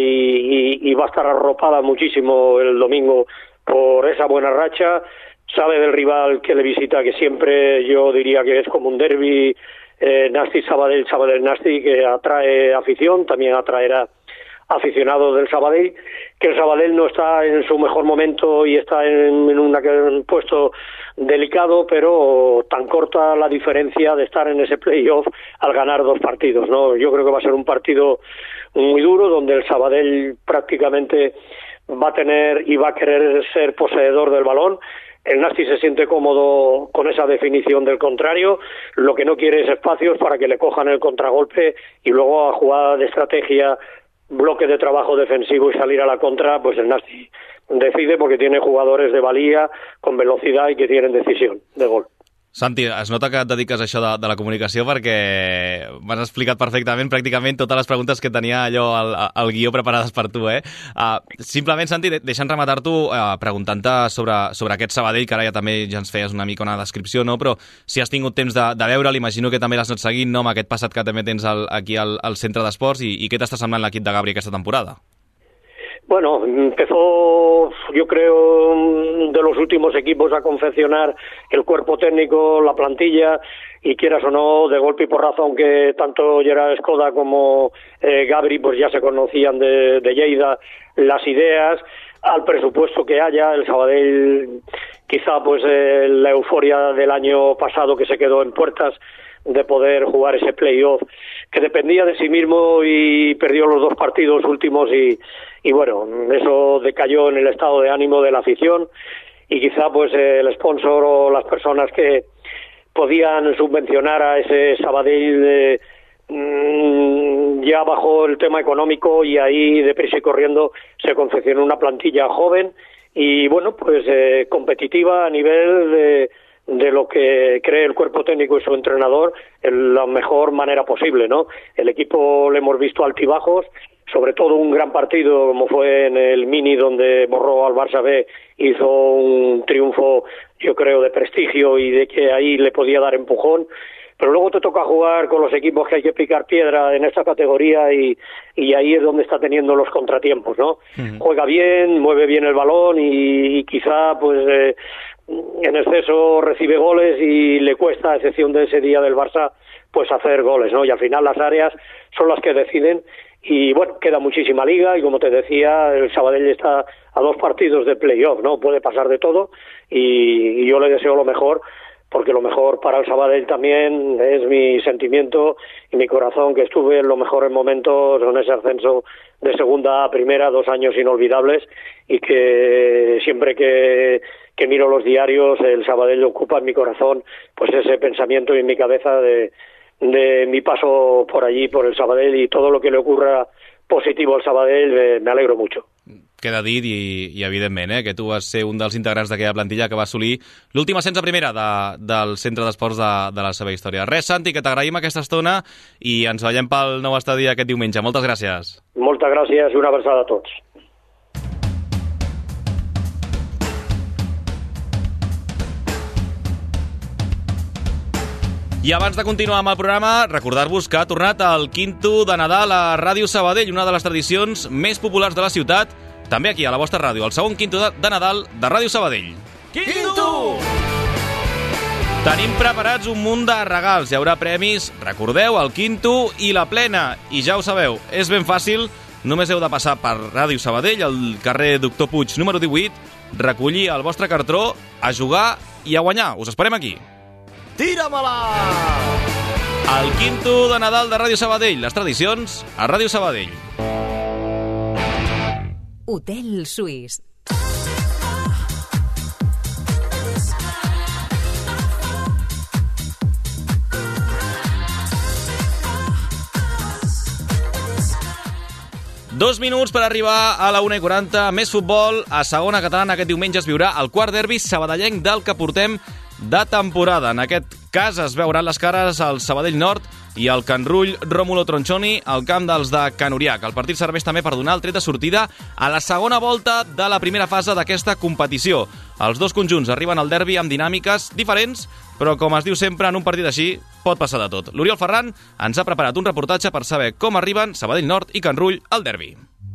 y va a estar arropada muchísimo el domingo por esa buena racha. Sabe del rival que le visita, que siempre yo diría que es como un derbi, Nasti-Sabadell, Sabadell-Nasti, que atrae afición, también atraerá aficionados del Sabadell, que el Sabadell no está en su mejor momento y está en un puesto delicado, pero tan corta la diferencia de estar en ese playoff al ganar 2 partidos, ¿no? Yo creo que va a ser un partido muy duro, donde el Sabadell prácticamente va a tener y va a querer ser poseedor del balón. El Nasti se siente cómodo con esa definición del contrario, lo que no quiere es espacios para que le cojan el contragolpe, y luego a jugada de estrategia, bloque de trabajo defensivo y salir a la contra, pues el Nasti decide, porque tiene jugadores de valía, con velocidad, y que tienen decisión de gol. Santi, es nota que et dediques a això de la comunicació, perquè m'has explicat perfectament pràcticament totes les preguntes que tenia allò al guió preparades per tu, Simplement, Santi, deixa'ns rematar-t'ho preguntant-te sobre aquest Sabadell, que ara ja també ja ens feies una mica una descripció, no? Però si has tingut temps de veure'l, imagino que també l'has anat seguint, no?, amb aquest passat que també tens aquí al centre d'esports, i què t'està semblant l'equip de Gabri aquesta temporada? Bueno, empezó, yo creo, de los últimos equipos a confeccionar el cuerpo técnico, la plantilla, y quieras o no, de golpe y porrazo, aunque tanto Gerard Skoda como Gabri pues ya se conocían de Lleida las ideas, al presupuesto que haya, el Sabadell, quizá pues la euforia del año pasado, que se quedó en puertas de poder jugar ese playoff, que dependía de sí mismo, y perdió los 2 partidos últimos, y bueno, eso decayó en el estado de ánimo de la afición, y quizá pues el sponsor o las personas que podían subvencionar a ese Sabadell ya bajó el tema económico, y ahí deprisa y corriendo se confeccionó una plantilla joven y bueno, pues competitiva a nivel de lo que cree el cuerpo técnico y su entrenador en la mejor manera posible, ¿no? El equipo le hemos visto altibajos, sobre todo un gran partido como fue en el Mini, donde borró al Barça B, hizo un triunfo, yo creo, de prestigio, y de que ahí le podía dar empujón. Pero luego te toca jugar con los equipos que hay que picar piedra en esta categoría, y ahí es donde está teniendo los contratiempos, ¿no? Juega bien, mueve bien el balón, y quizá pues en exceso recibe goles, y le cuesta, a excepción de ese día del Barça, pues hacer goles, ¿no? Y al final las áreas son las que deciden, y bueno, queda muchísima liga y como te decía, el Sabadell está a 2 partidos de playoff, ¿no? Puede pasar de todo y yo le deseo lo mejor, porque lo mejor para el Sabadell también es mi sentimiento y mi corazón, que estuve en los mejores momentos en ese ascenso de segunda a primera, 2 años inolvidables, y que siempre que miro los diarios el Sabadell ocupa en mi corazón pues ese pensamiento y en mi cabeza de mi paso por allí, por el Sabadell, y todo lo que le ocurra positivo al Sabadell me alegro mucho. Queda dit i evidentment, que tu vas ser un dels integrants d'aquella plantilla que va assolir l'últim ascens a primera del Centre d'Esports de la seva història. Res, Santi, que t'agraïm aquesta estona i ens veiem pel nou estadi aquest diumenge. Moltes gràcies. Moltes gràcies i una abraçada a tots. I abans de continuar amb el programa, recordar-vos que ha tornat el Quinto de Nadal a Ràdio Sabadell, una de les tradicions més populars de la ciutat, també aquí a la vostra ràdio, el segon Quinto de Nadal de Ràdio Sabadell. Quinto! Tenim preparats un munt de regals, hi haurà premis, recordeu, el Quinto i la plena. I ja ho sabeu, és ben fàcil, només heu de passar per Ràdio Sabadell, al carrer Doctor Puig número 18, recollir el vostre cartró, a jugar i a guanyar. Us esperem aquí. Tira-me-la! El Quinto de Nadal de Ràdio Sabadell. Les tradicions a Ràdio Sabadell. Hotel Suís. Dos minuts per arribar a la 1:40. Més futbol. A segona catalana aquest diumenge es viurà el quart derbi sabadellenc del que portem de temporada. En aquest cas es veuran les cares al Sabadell Nord i al Can Rull Rómulo Tronchoni al camp dels de Can Uriac. El partit serveix també per donar el tret de sortida a la segona volta de la primera fase d'aquesta competició. Els dos conjunts arriben al derbi amb dinàmiques diferents, però com es diu sempre, en un partit així pot passar de tot. L'Oriol Ferran ens ha preparat un reportatge per saber com arriben Sabadell Nord i Can Rull al derbi.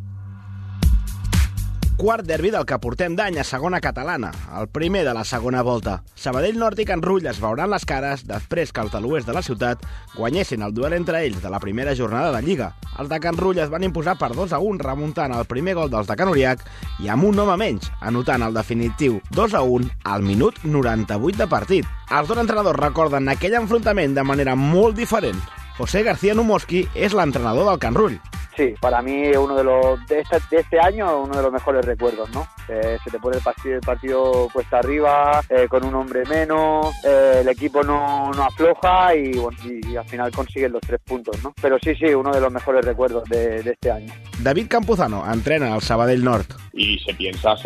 Quart derbi del que portem d'any a segona catalana, el primer de la segona volta. Sabadell Nord i Can Rull es veuran les cares després que els de l'oest de la ciutat guanyessin el duel entre ells de la primera jornada de Lliga. Els de Can Rull es van imposar per 2-1, remuntant el primer gol dels de Can Uriac i amb un home menys, anotant el definitiu 2-1 al minut 98 de partit. Els dos entrenadors recorden aquell enfrontament de manera molt diferent. José García Numoski es l'entrenador del Can Rull. Sí, para mí uno de este año uno de los mejores recuerdos, ¿no? Se te pone el partido cuesta arriba, con un hombre menos, el equipo no afloja y, bueno, y al final consiguen los 3 puntos, ¿no? Pero sí, uno de los mejores recuerdos de este año. David Campuzano entrena al Sabadell Nord. Y se piensa.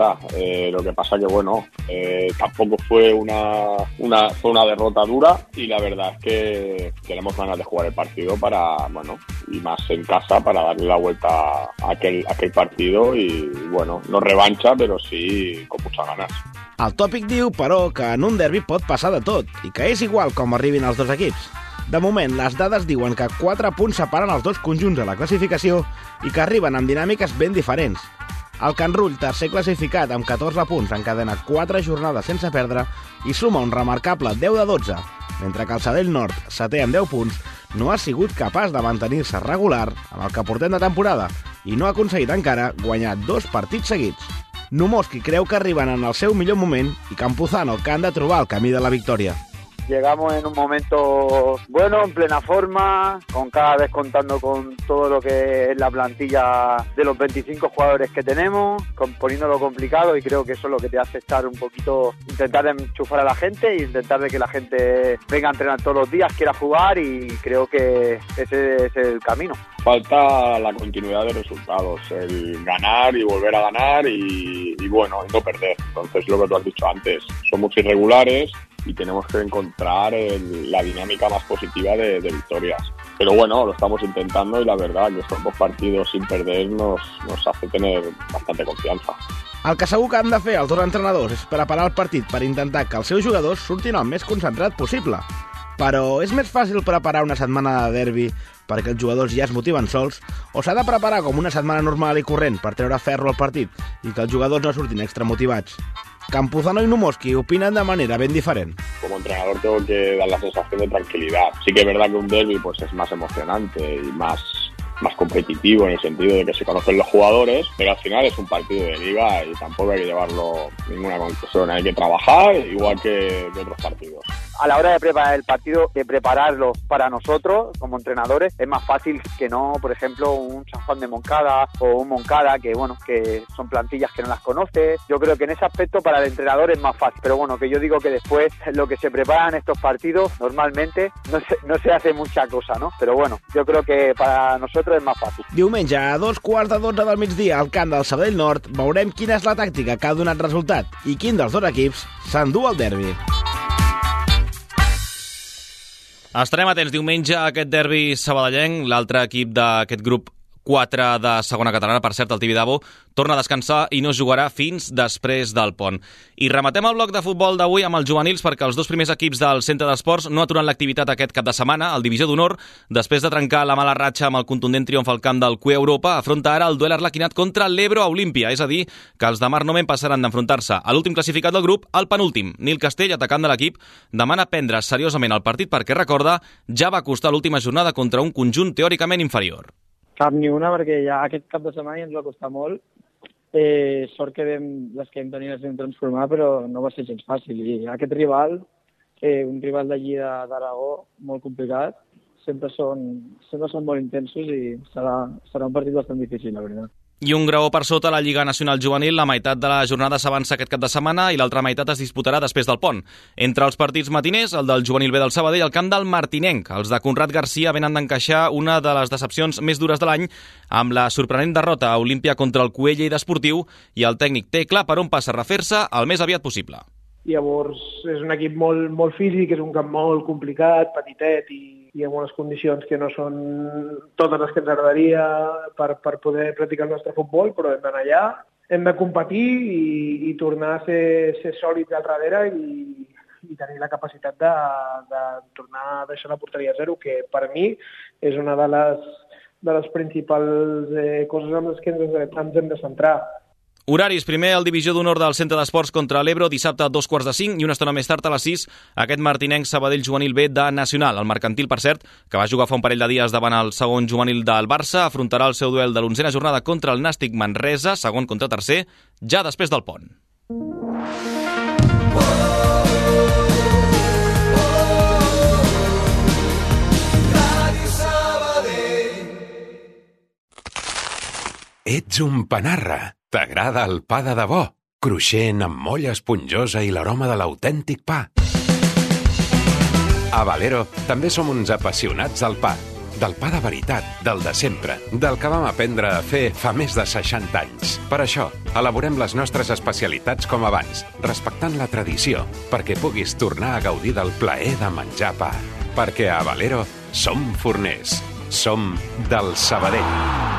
Lo que pasa que, bueno, tampoco fue una derrota dura y la verdad es que tenemos ganas de jugar el partido para, bueno, y más en casa, para darle la vuelta a aquel partido y, bueno, no revancha, però sí con muchas ganas. El tòpic diu, però, que en un derbi pot passar de tot i que és igual com arribin els dos equips. De moment, les dades diuen que 4 punts separen els dos conjunts a la classificació i que arriben amb dinàmiques ben diferents. El Can Rull, tercer classificat amb 14 punts, encadena 4 jornades sense perdre i suma un remarcable 10 de 12, mentre que el Sabadell Nord, setè amb 10 punts, no ha sigut capaç de mantenir-se regular en el que portem de temporada i no ha aconseguit encara guanyar 2 partits seguits. Numoski creu que arriben en el seu millor moment i Campuzano que han de trobar el camí de la victòria. Llegamos en un momento bueno, en plena forma, con cada vez contando con todo lo que es la plantilla de los 25 jugadores que tenemos, poniéndolo complicado, y creo que eso es lo que te hace estar un poquito, intentar enchufar a la gente e intentar de que la gente venga a entrenar todos los días, quiera jugar, y creo que ese es el camino. Falta la continuidad de resultados, el ganar y volver a ganar y bueno, no perder. Entonces, lo que tú has dicho antes, somos irregulares y tenemos que encontrar la dinámica más positiva de victorias. Pero bueno, lo estamos intentando y la verdad que estos 2 partidos sin perder nos hace tener bastante confianza. El que segur que han de fer els dos entrenadors és preparar el partit per intentar que els seus jugadors surtin el més concentrat possible. Però és més fàcil preparar una setmana de derbi perquè els jugadors ja es motiven sols, o s'ha de preparar com una setmana normal i corrent per treure ferro al partit i que els jugadors no surtin extramotivats? Campuzano y Numoski opinan de manera bien diferente. Como entrenador tengo que dar la sensación de tranquilidad. Sí que es verdad que un derbi pues es más emocionante y más más competitivo en el sentido de que se conocen los jugadores, pero al final es un partido de liga y tampoco hay que llevarlo ninguna conclusión, hay que trabajar igual que otros partidos. A la hora de preparar el partido, de prepararlo para nosotros como entrenadores, es más fácil que no, por ejemplo, un San Juan de Moncada o un Moncada, que son plantillas que no las conoce. Yo creo que en ese aspecto para el entrenador es más fácil, pero bueno, que yo digo que después lo que se prepara en estos partidos normalmente no se hace mucha cosa, ¿no? Pero bueno, yo creo que para nosotros és més fàcil. Diumenge a 2:15 del migdia al camp del Sabadell Nord veurem quina és la tàctica que ha donat resultat i quin dels dos equips s'endú el derbi. Estarem atents diumenge a aquest derbi sabadellenc. L'altre equip d'aquest grup 4 de segona catalana, per cert, el Tibidabo, torna a descansar i no jugarà fins després del pont. I rematem el bloc de futbol d'avui amb els juvenils perquè els dos primers equips del Centre d'Esports no aturen l'activitat aquest cap de setmana. El Divisió d'Honor, després de trencar la mala ratxa amb el contundent triomf al camp del CUE Europa, afronta ara el duel arlequinat contra l'Ebro a Olímpia, és a dir, que els de Marc Nomen passaran d'enfrontar-se a l'últim classificat del grup al penúltim. Nil Castell, atacant de l'equip, demana prendre seriosament el partit perquè, recorda, ja va costar l'última jornada contra un conjunt teòricament inferior. Cap ni una, perquè ja aquest cap de setmana ens va costar molt. Sort que les que hem tenit les vam transformar, però no va ser gens fàcil. I aquest rival, un rival d'allí d'Aragó, molt complicat, sempre són molt intensos i serà un partit bastant difícil, la veritat. I un graó per sota a la Lliga Nacional Juvenil. La meitat de la jornada s'avança aquest cap de setmana i l'altra meitat es disputarà després del pont. Entre els partits matiners, el del Juvenil B del Sabadell al camp del Martinenc. Els de Conrad Garcia venen d'encaixar una de les decepcions més dures de l'any amb la sorprenent derrota a Olímpia contra el CUE Lleida Esportiu, i el tècnic té clar per on passa a refer-se el més aviat possible. Llavors és un equip molt físic, és un camp molt complicat, petitet i amb unes condicions que no són totes les que ens agradaria per poder practicar el nostre futbol, però hem d'anar allà, hem de competir i tornar a ser sòlids al darrere i tenir la capacitat de tornar a deixar la porteria a zero, que per mi és una de les principals coses amb les que ens hem de centrar. Horaris: primer el Divisió d'Honor del Centre d'Esports contra l'Ebro, dissabte a 2:45, i una estona més tard a les 6, aquest Martinenc Sabadell Juvenil B de Nacional. El Mercantil, per cert, que va jugar fa un parell de dies davant el segon juvenil del Barça, afrontarà el seu duel de l'11a jornada contra el Nàstic Manresa, segon contra tercer, ja després del pont. Ets un panarra. T'agrada el pa de debò, cruixent amb molla esponjosa i l'aroma de l'autèntic pa. A Valero també som uns apassionats del pa de veritat, del de sempre, del que vam aprendre a fer fa més de 60 anys. Per això, elaborem les nostres especialitats com abans, respectant la tradició, perquè puguis tornar a gaudir del plaer de menjar pa. Perquè a Valero som forners, som del Sabadell.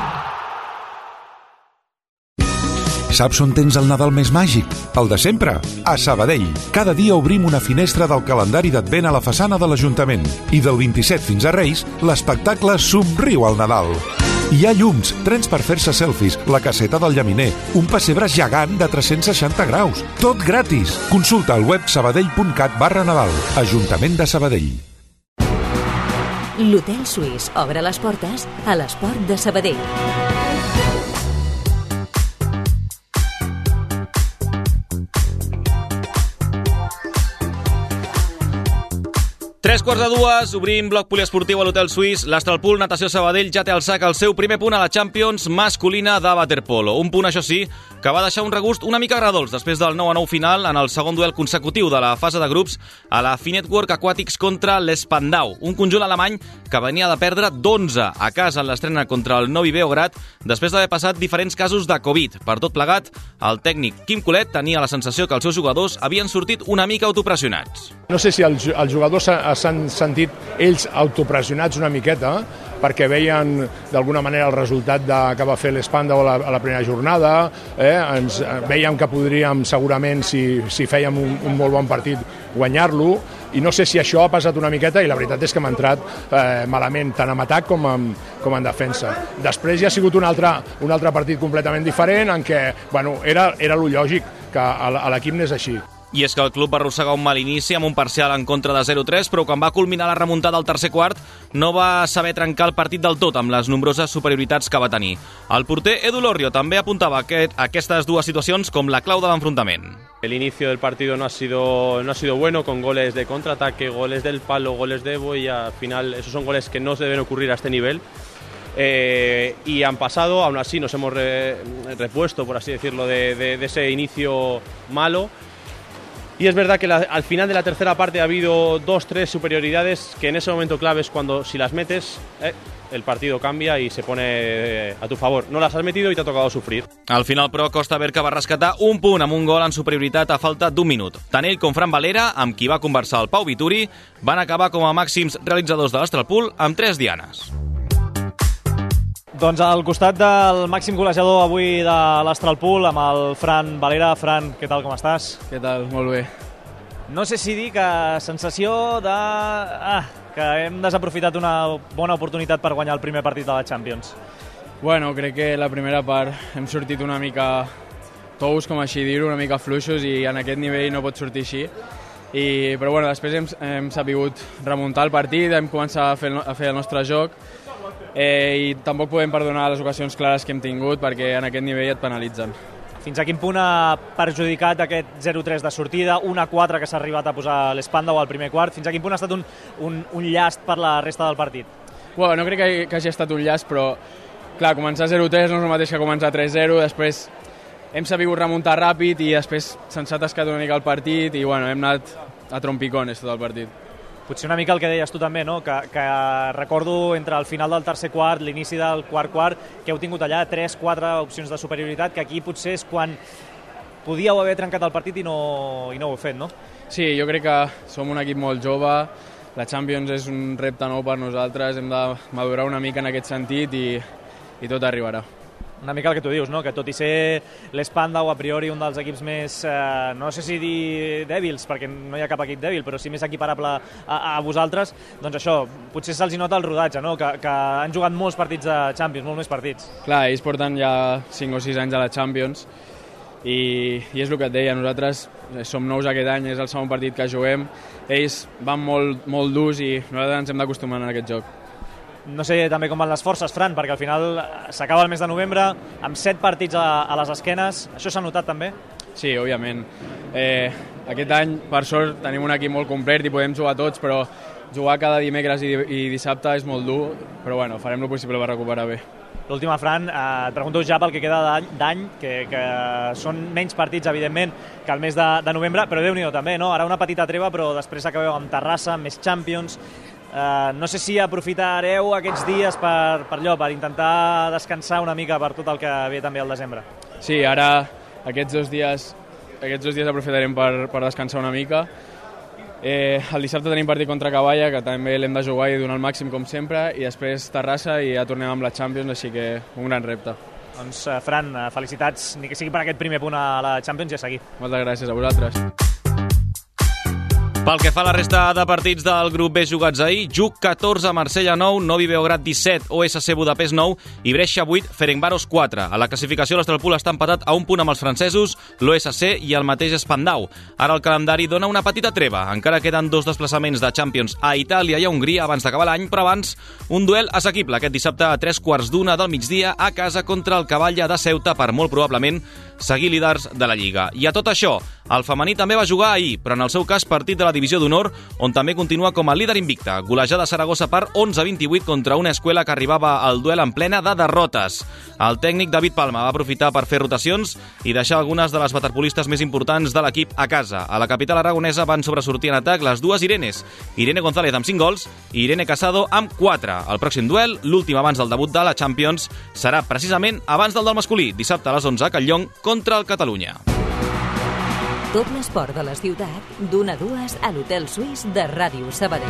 Saps on tens el Nadal més màgic? El de sempre, a Sabadell. Cada dia obrim una finestra del calendari d'Advent a la façana de l'Ajuntament. I del 27 fins a Reis, l'espectacle Somriu al Nadal. Hi ha llums, trens per fer-se selfies, la caseta del llaminer, un pessebre gegant de 360 graus. Tot gratis. Consulta al web sabadell.cat/Nadal. Ajuntament de Sabadell. L'Hotel Suís obre les portes a l'esport de Sabadell. 3:15, obrim bloc poliesportiu a l'Hotel Suís. L'Astralpool Natació Sabadell ja té al sac el seu primer punt a la Champions masculina de waterpolo. Un punt, això sí, que va deixar un regust una mica agradolç després del 9-9 final en el segon duel consecutiu de la fase de grups a la Finetwork Aquatics contra l'Spandau, un conjunt alemany que venia de perdre d'11 a casa en l'estrena contra el Novi Beograd després d'haver passat diferents casos de Covid. Per tot plegat, el tècnic Quim Colet tenia la sensació que els seus jugadors havien sortit una mica autopressionats. No sé si els jugadors s'han sentit ells autopressionats una miqueta, perquè veien d'alguna manera el resultat que va fer l'Spandau a la primera jornada, veiem que podríem segurament, si fèiem un molt bon partit, guanyar-lo, i no sé si això ha passat una miqueta, i la veritat és que m'ha entrat malament, tant en atac com en defensa. Després ja ha sigut un altre partit completament diferent, en què era lo lògic que l'equip n'és així. I és que el club va arrossegar un mal inici amb un parcial en contra de 0-3, però quan va culminar la remuntada al tercer quart no va saber trencar el partit del tot amb les nombroses superioritats que va tenir. El porter Edu Lorrio també apuntava aquestes dues situacions com la clau de l'enfrontament. El inicio del partido no ha sido bueno, con goles de contraataque, goles del palo, goles de Evo, y al final esos son goles que no deben ocurrir a este nivel. Y han pasado, aún así nos hemos repuesto, por así decirlo, de ese inicio malo. Y es verdad que al final de la tercera parte ha habido 2-3 superioridades que en ese momento clave es cuando, si las metes, el partido cambia y se pone a tu favor. No las has metido y te ha tocado sufrir. Al final, però, Costa Berca va rescatar un punt amb un gol en superioritat a falta d'un minut. Tant ell com Fran Valera, amb qui va conversar el Pau Vituri, van acabar com a màxims realitzadors de l'Astralpool amb 3 dianes. Doncs al costat del màxim golejador avui de l'Astralpool, amb el Fran Valera. Fran, què tal, com estàs? Què tal? Molt bé. No sé si dir que sensació de... que hem desaprofitat una bona oportunitat per guanyar el primer partit de la Champions. Bueno, crec que la primera part hem sortit una mica tous, com així dir-ho, una mica fluixos, i en aquest nivell no pot sortir així. Però bueno, després hem sabut remuntar el partit, hem començat a fer el nostre joc, i tampoc podem perdonar les ocasions clares que hem tingut, perquè en aquest nivell et penalitzen. Fins a quin punt ha perjudicat aquest 0-3 de sortida, 1-4 que s'ha arribat a posar l'Espandau al primer quart? Fins a quin punt ha estat un llast per la resta del partit? Bueno, no crec que hagi estat un llast, però clar, començar 0-3 no és el mateix que començar 3-0, després hem sabut remuntar ràpid i després se'ns ha tascat una mica el partit i bueno, hem anat a trompicones tot el partit. Potser una mica el que deies tu també, no? Que recordo entre el final del tercer quart, l'inici del quart, que heu tingut allà 3-4 opcions de superioritat, que aquí potser és quan podíeu haver trencat el partit i no ho heu fet, no? Sí, jo crec que som un equip molt jove, la Champions és un repte nou per nosaltres, hem de madurar una mica en aquest sentit i tot arribarà. Una mica el que tu dius, no? Que tot i ser l'Spandau a priori un dels equips més, no sé si dir dèbils, perquè no hi ha cap equip dèbil, però sí més equiparable a vosaltres, doncs això, potser se'ls nota el rodatge, no? Que han jugat molts partits de Champions, molts més partits. Clar, ells porten ja 5 o 6 anys a la Champions i és el que et deia, nosaltres som nous aquest any, és el segon partit que juguem, ells van molt durs i nosaltres ens hem d'acostumar a aquest joc. No sé també com van les forces, Fran, perquè al final s'acaba el mes de novembre amb 7 partits a les esquenes. Això s'ha notat també? Sí, òbviament. Aquest any, per sort, tenim un equip molt complet i podem jugar tots, però jugar cada dimecres i dissabte és molt dur, però bueno, farem el possible per recuperar bé. L'última, Fran, et pregunto ja pel que queda d'any, que són menys partits, evidentment, que el mes de novembre, però Déu-n'hi-do també, no? Ara una petita treva, però després acabeu amb Terrassa, més Champions. No sé si aprofitareu aquests dies per intentar descansar una mica per tot el que ve també al desembre. Sí, ara aquests dos dies aprofitarem per descansar una mica. El dissabte tenim partit contra Cavalla, que també l'hem de jugar i donar el màxim com sempre, i després Terrassa i ja tornem amb la Champions, així que un gran repte. Doncs, Fran, felicitats, ni que sigui per aquest primer punt a la Champions i a seguir. Moltes gràcies a vosaltres. Pel que fa a la resta de partits del grup B jugats ahir, Juc 14, Marsella 9, Novi Beograd 17, OSC Budapest 9 i Brescia 8, Ferencváros 4. A la classificació l'Astralpool està empatat a un punt amb els francesos, l'OSC i el mateix Spandau. Ara el calendari dona una petita treva. Encara queden 2 desplaçaments de Champions a Itàlia i a Hongria abans d'acabar l'any, però abans un duel assequible aquest dissabte a 3:15 del migdia a casa contra el Cavalla de Ceuta per molt probablement seguir líders de la Lliga. I a tot això, el femení també va jugar ahir, però en el seu cas partit de la Divisió d'Honor, on també continua com a líder invicta. Golejada a Saragossa per 11-28 contra una escuela que arribava al duel en plena de derrotes. El tècnic David Palma va aprofitar per fer rotacions i deixar algunes de les waterpolistes més importants de l'equip a casa. A la capital aragonesa van sobresortir en atac les dues Irenes. Irene González amb 5 gols i Irene Casado amb 4. El pròxim duel, l'últim abans del debut de la Champions, serà precisament abans del masculí, dissabte a les 11 a Catlllong contra el Catalunya. Tot l'esport de la ciutat, d'1 a 2 a l'Hotel Suís de Ràdio Sabadell.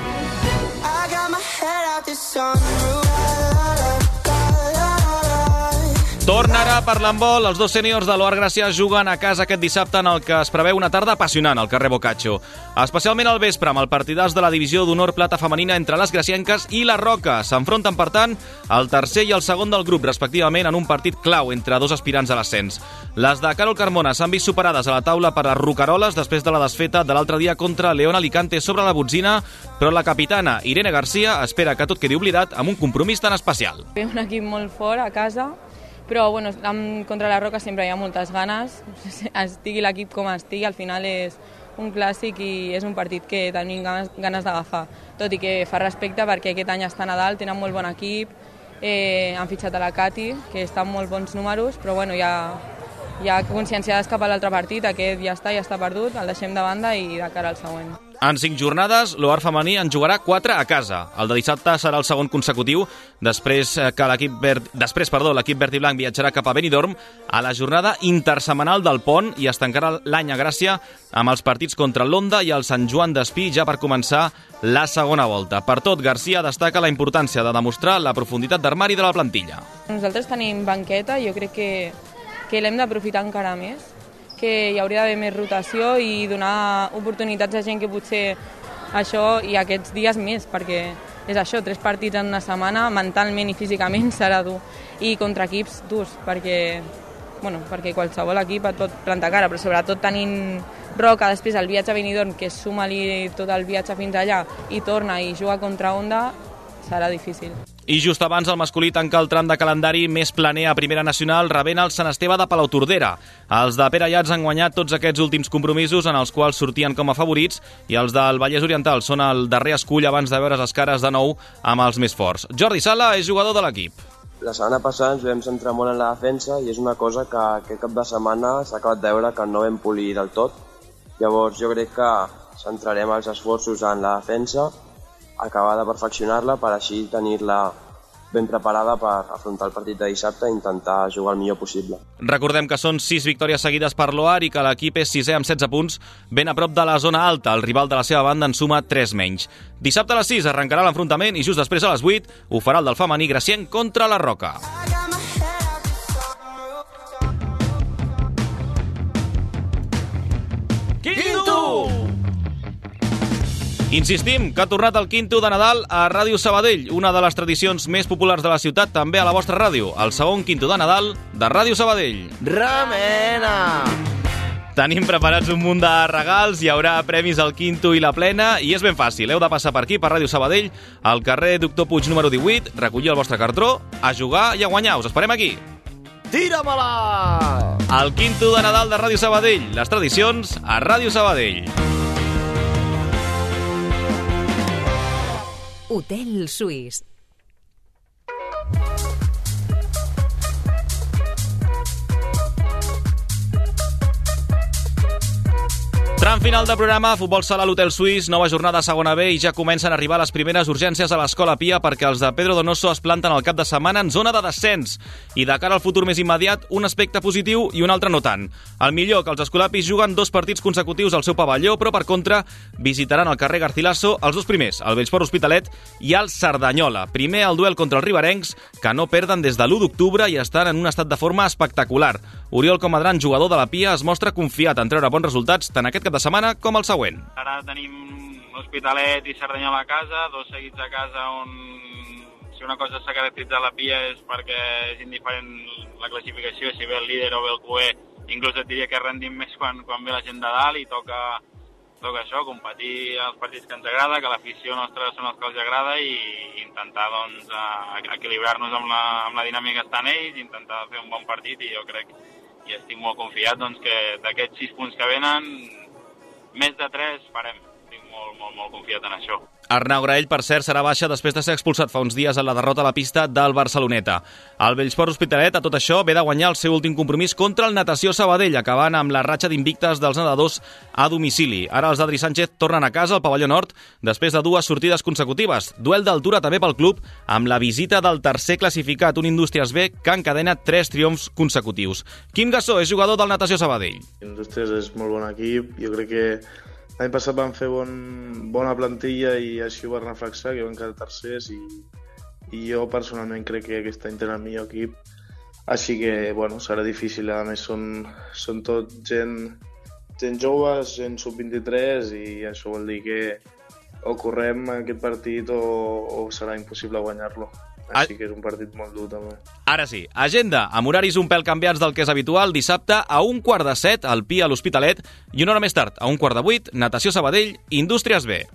Tornarà per l'handbol. Els dos sèniors de l'Oar Gràcia juguen a casa aquest dissabte en el que es preveu una tarda apassionant al carrer Boccaccio. Especialment al vespre, amb el partidàs de la divisió d'honor plata femenina entre les gracienques i la Roca. S'enfronten, per tant, el tercer i el segon del grup, respectivament, en un partit clau entre dos aspirants a l'ascens. Les de Carol Carmona s'han vist superades a la taula per les roqueroles després de la desfeta de l'altre dia contra León Alicante sobre la botzina, però la capitana Irene García espera que tot quedi oblidat amb un compromís tan especial. Un equip molt fort a casa, però bueno, contra la Roca sempre hi ha moltes ganes, estigui l'equip com estigui, al final és un clàssic i és un partit que tenim ganes d'agafar, tot i que fa respecte perquè aquest any estan a dalt, tenen molt bon equip, han fitxat a la Cati, que està amb molt bons números, però bueno, hi ha conscienciades cap a l'altre partit, aquest ja està perdut, el deixem de banda i de cara al següent. En 5 jornades, l'Oar femení en jugarà 4 a casa. El de dissabte serà el segon consecutiu, després l'equip verd i blanc viatjarà cap a Benidorm a la jornada intersemanal del Pont i es tancarà l'any a Gràcia amb els partits contra l'Onda i el Sant Joan d'Espí ja per començar la segona volta. Per tot, García destaca la importància de demostrar la profunditat d'armari de la plantilla. Nosaltres tenim banqueta i jo crec que l'hem d'aprofitar encara més, que hi hauria d'haver més rotació i donar oportunitats a gent que potser això i aquests dies més, perquè és això, 3 partits en una setmana, mentalment i físicament serà dur. I contra equips durs, perquè qualsevol equip et pot plantar cara, però sobretot tenint Roca, després el viatge a Benidorm, que suma-li tot el viatge fins allà i torna i juga contra Onda, serà difícil. I just abans el masculí tanca el tram de calendari més planer a Primera Nacional rebent el Sant Esteve de Palautordera. Els de Pere Llats han guanyat tots aquests últims compromisos en els quals sortien com a favorits i els del Vallès Oriental són el darrer escull abans de veure's les cares de nou amb els més forts. Jordi Sala és jugador de l'equip. La setmana passada ens vam centrar molt en la defensa i és una cosa que aquest cap de setmana s'ha acabat de veure que no vam polir del tot. Llavors jo crec que centrarem els esforços en la defensa, acabar de perfeccionar-la per així tenir-la ben preparada per afrontar el partit de dissabte i intentar jugar el millor possible. Recordem que són 6 victòries seguides per l'Oar i que l'equip és 6è amb 16 punts, ben a prop de la zona alta. El rival de la seva banda en suma 3 menys. Dissabte a les 6 arrencarà l'enfrontament i just després a les 8 ho farà el del femení gracienc contra la Roca. Quinto! Insistim que ha tornat el Quinto de Nadal a Ràdio Sabadell, una de les tradicions més populars de la ciutat, també a la vostra ràdio. El segon Quinto de Nadal de Ràdio Sabadell. Remena! Tenim preparats un munt de regals, hi haurà premis al Quinto i la Plena, i és ben fàcil, heu de passar per aquí, per Ràdio Sabadell, al carrer Doctor Puig número 18, recollir el vostre cartró, a jugar i a guanyar. Us esperem aquí. Tira-me-la! El Quinto de Nadal de Ràdio Sabadell, les tradicions a Ràdio Sabadell. Hotel Suís. Tram final de programa, futbol sala a l'Hotel Suís, nova jornada a segona B i ja comencen a arribar les primeres urgències a l'Escola Pia perquè els de Pedro Donoso es planten al cap de setmana en zona de descens. I de cara al futur més immediat, un aspecte positiu i un altre no tant. El millor, que els escolapis juguen 2 partits consecutius al seu pavelló, però per contra visitaran el carrer Garcilaso els 2 primers, el Bellsport Hospitalet i el Cerdanyola. Primer el duel contra els riberencs, que no perden des de l'1 d'octubre i estan en un estat de forma espectacular. Oriol Comadran, jugador de la Pia, es mostra confiat en treure bons resultats tant aquest cap de setmana com el següent. Ara tenim Hospitalet i Cerdanyola a casa, 2 seguits a casa on si una cosa s'ha caracteritzat la Pia és perquè és indiferent la classificació, si ve el líder o ve el cué, inclús et diria que rendim més quan ve la gent de dalt i toca això, competir els partits que ens agrada, que l'afició nostra són els que els agrada i intentar doncs, equilibrar-nos amb la dinàmica que estan ells, intentar fer un bon partit i jo crec i estic molt confiat doncs, que d'aquests 6 punts que venen més de 3 farem. Estic molt confiat en això. Arnau Graell, per cert, serà baixa després de ser expulsat fa uns dies en la derrota a la pista del Barceloneta. El Bellsport Hospitalet, a tot això, ve de guanyar el seu últim compromís contra el Natació Sabadell, acabant amb la ratxa d'invictes dels nedadors a domicili. Ara els d'Adri Sánchez tornen a casa al pavelló nord després de 2 sortides consecutives. Duel d'altura també pel club, amb la visita del tercer classificat, un Indústries B, que encadena 3 triomfs consecutius. Quim Gassó és jugador del Natació Sabadell. Indústries és molt bon equip, jo crec que l'any passat vam fer bona plantilla i així ho va reflexar, que vam quedar tercers i jo personalment crec que aquest any tenen el millor equip Així que, bueno, serà difícil. A més, són tot gent joves, gent sub-23, i això vol dir que o correm aquest partit o serà impossible guanyar-lo. Així que és un partit molt dur, també. Ara sí, agenda, amb horaris un pèl canviats del que és habitual, dissabte a 7:15 al Pi a l'Hospitalet i una hora més tard, a 7:15, Natació Sabadell, Indústries B.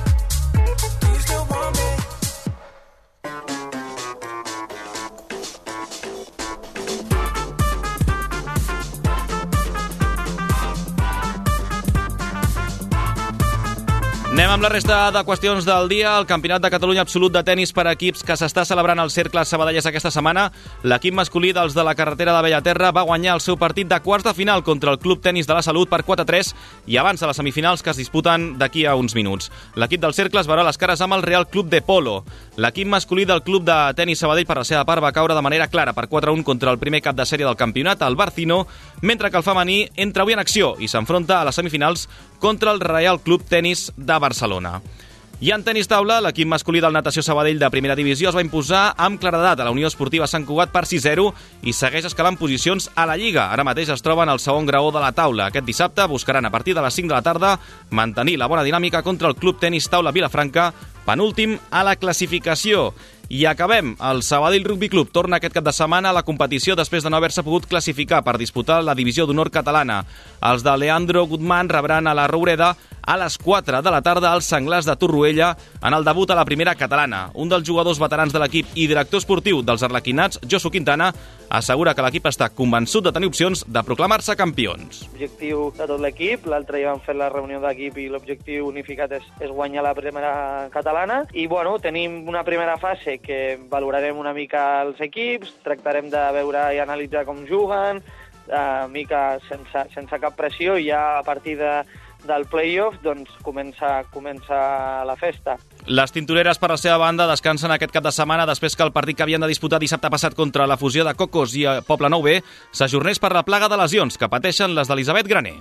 Anem amb la resta de qüestions del dia. El Campionat de Catalunya Absolut de Tenis per equips que s'està celebrant al Cercle Sabadellès aquesta setmana. L'equip masculí dels de la carretera de Bellaterra va guanyar el seu partit de quarts de final contra el Club Tenis de la Salut per 4-3 i avança a les semifinals que es disputen d'aquí a uns minuts. L'equip del Cercle es veurà les cares amb el Real Club de Polo. L'equip masculí del Club de Tenis Sabadell, per la seva part, va caure de manera clara per 4-1 contra el primer cap de sèrie del campionat, el Barcino, mentre que el femení entra avui en acció i s'enfronta a les semifinals contra el Real Club Tenis de Barcelona. I en tenis taula, l'equip masculí del Natació Sabadell de primera divisió es va imposar amb claredat a la Unió Esportiva Sant Cugat per 6-0 i segueix escalant posicions a la Lliga. Ara mateix es troben al segon graó de la taula. Aquest dissabte buscaran a partir de les 5 de la tarda mantenir la bona dinàmica contra el Club Tenis Taula Vilafranca, penúltim a la classificació. I acabem. El Sabadell Rugby Club torna aquest cap de setmana a la competició després de no haver-se pogut classificar per disputar la divisió d'honor catalana. Els de Leandro Guzmán rebran a la Roureda a les 4 de la tarda als Senglars de Torroella en el debut a la primera catalana. Un dels jugadors veterans de l'equip i director esportiu dels arlequinats, Josu Quintana, assegura que l'equip està convençut de tenir opcions de proclamar-se campions. L'objectiu de tot l'equip, l'altre dia vam fer la reunió d'equip i l'objectiu unificat és guanyar la primera catalana i bueno, tenim una primera fase que valorarem una mica els equips, tractarem de veure i analitzar com juguen, mica sense cap pressió, i ja a partir del play-off doncs comença la festa. Les tintoreres, per la seva banda, descansen aquest cap de setmana després que el partit que havien de disputar dissabte passat contra la fusió de Cocos i Poble Nou B s'ajornés per la plaga de lesions que pateixen les d'Elisabet Graner.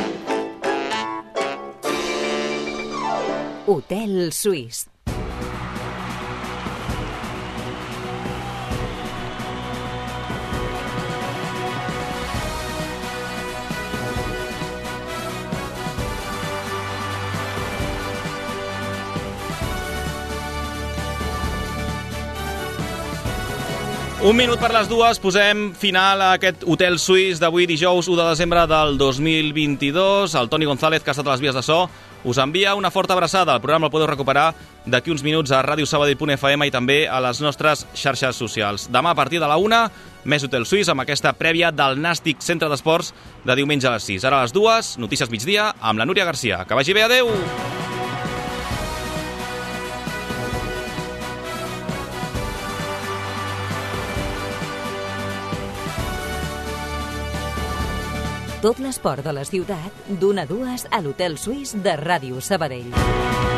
Hotel Suís. Un minut per les dues, posem final a aquest Hotel Suís d'avui dijous 1 de desembre del 2022. El Toni González, que ha estat a les vies de so, us envia una forta abraçada. El programa el podeu recuperar d'aquí uns minuts a radiosabadell.fm i també a les nostres xarxes socials. Demà a partir de la 1, més Hotel Suís amb aquesta prèvia del Nàstic Centre d'Esports de diumenge a les 6. Ara a les 2, notícies migdia amb la Núria Garcia. Que vagi bé, adeu! Tot l'esport de la ciutat, d'1 a 2 a l'Hotel Suís de Ràdio Sabadell.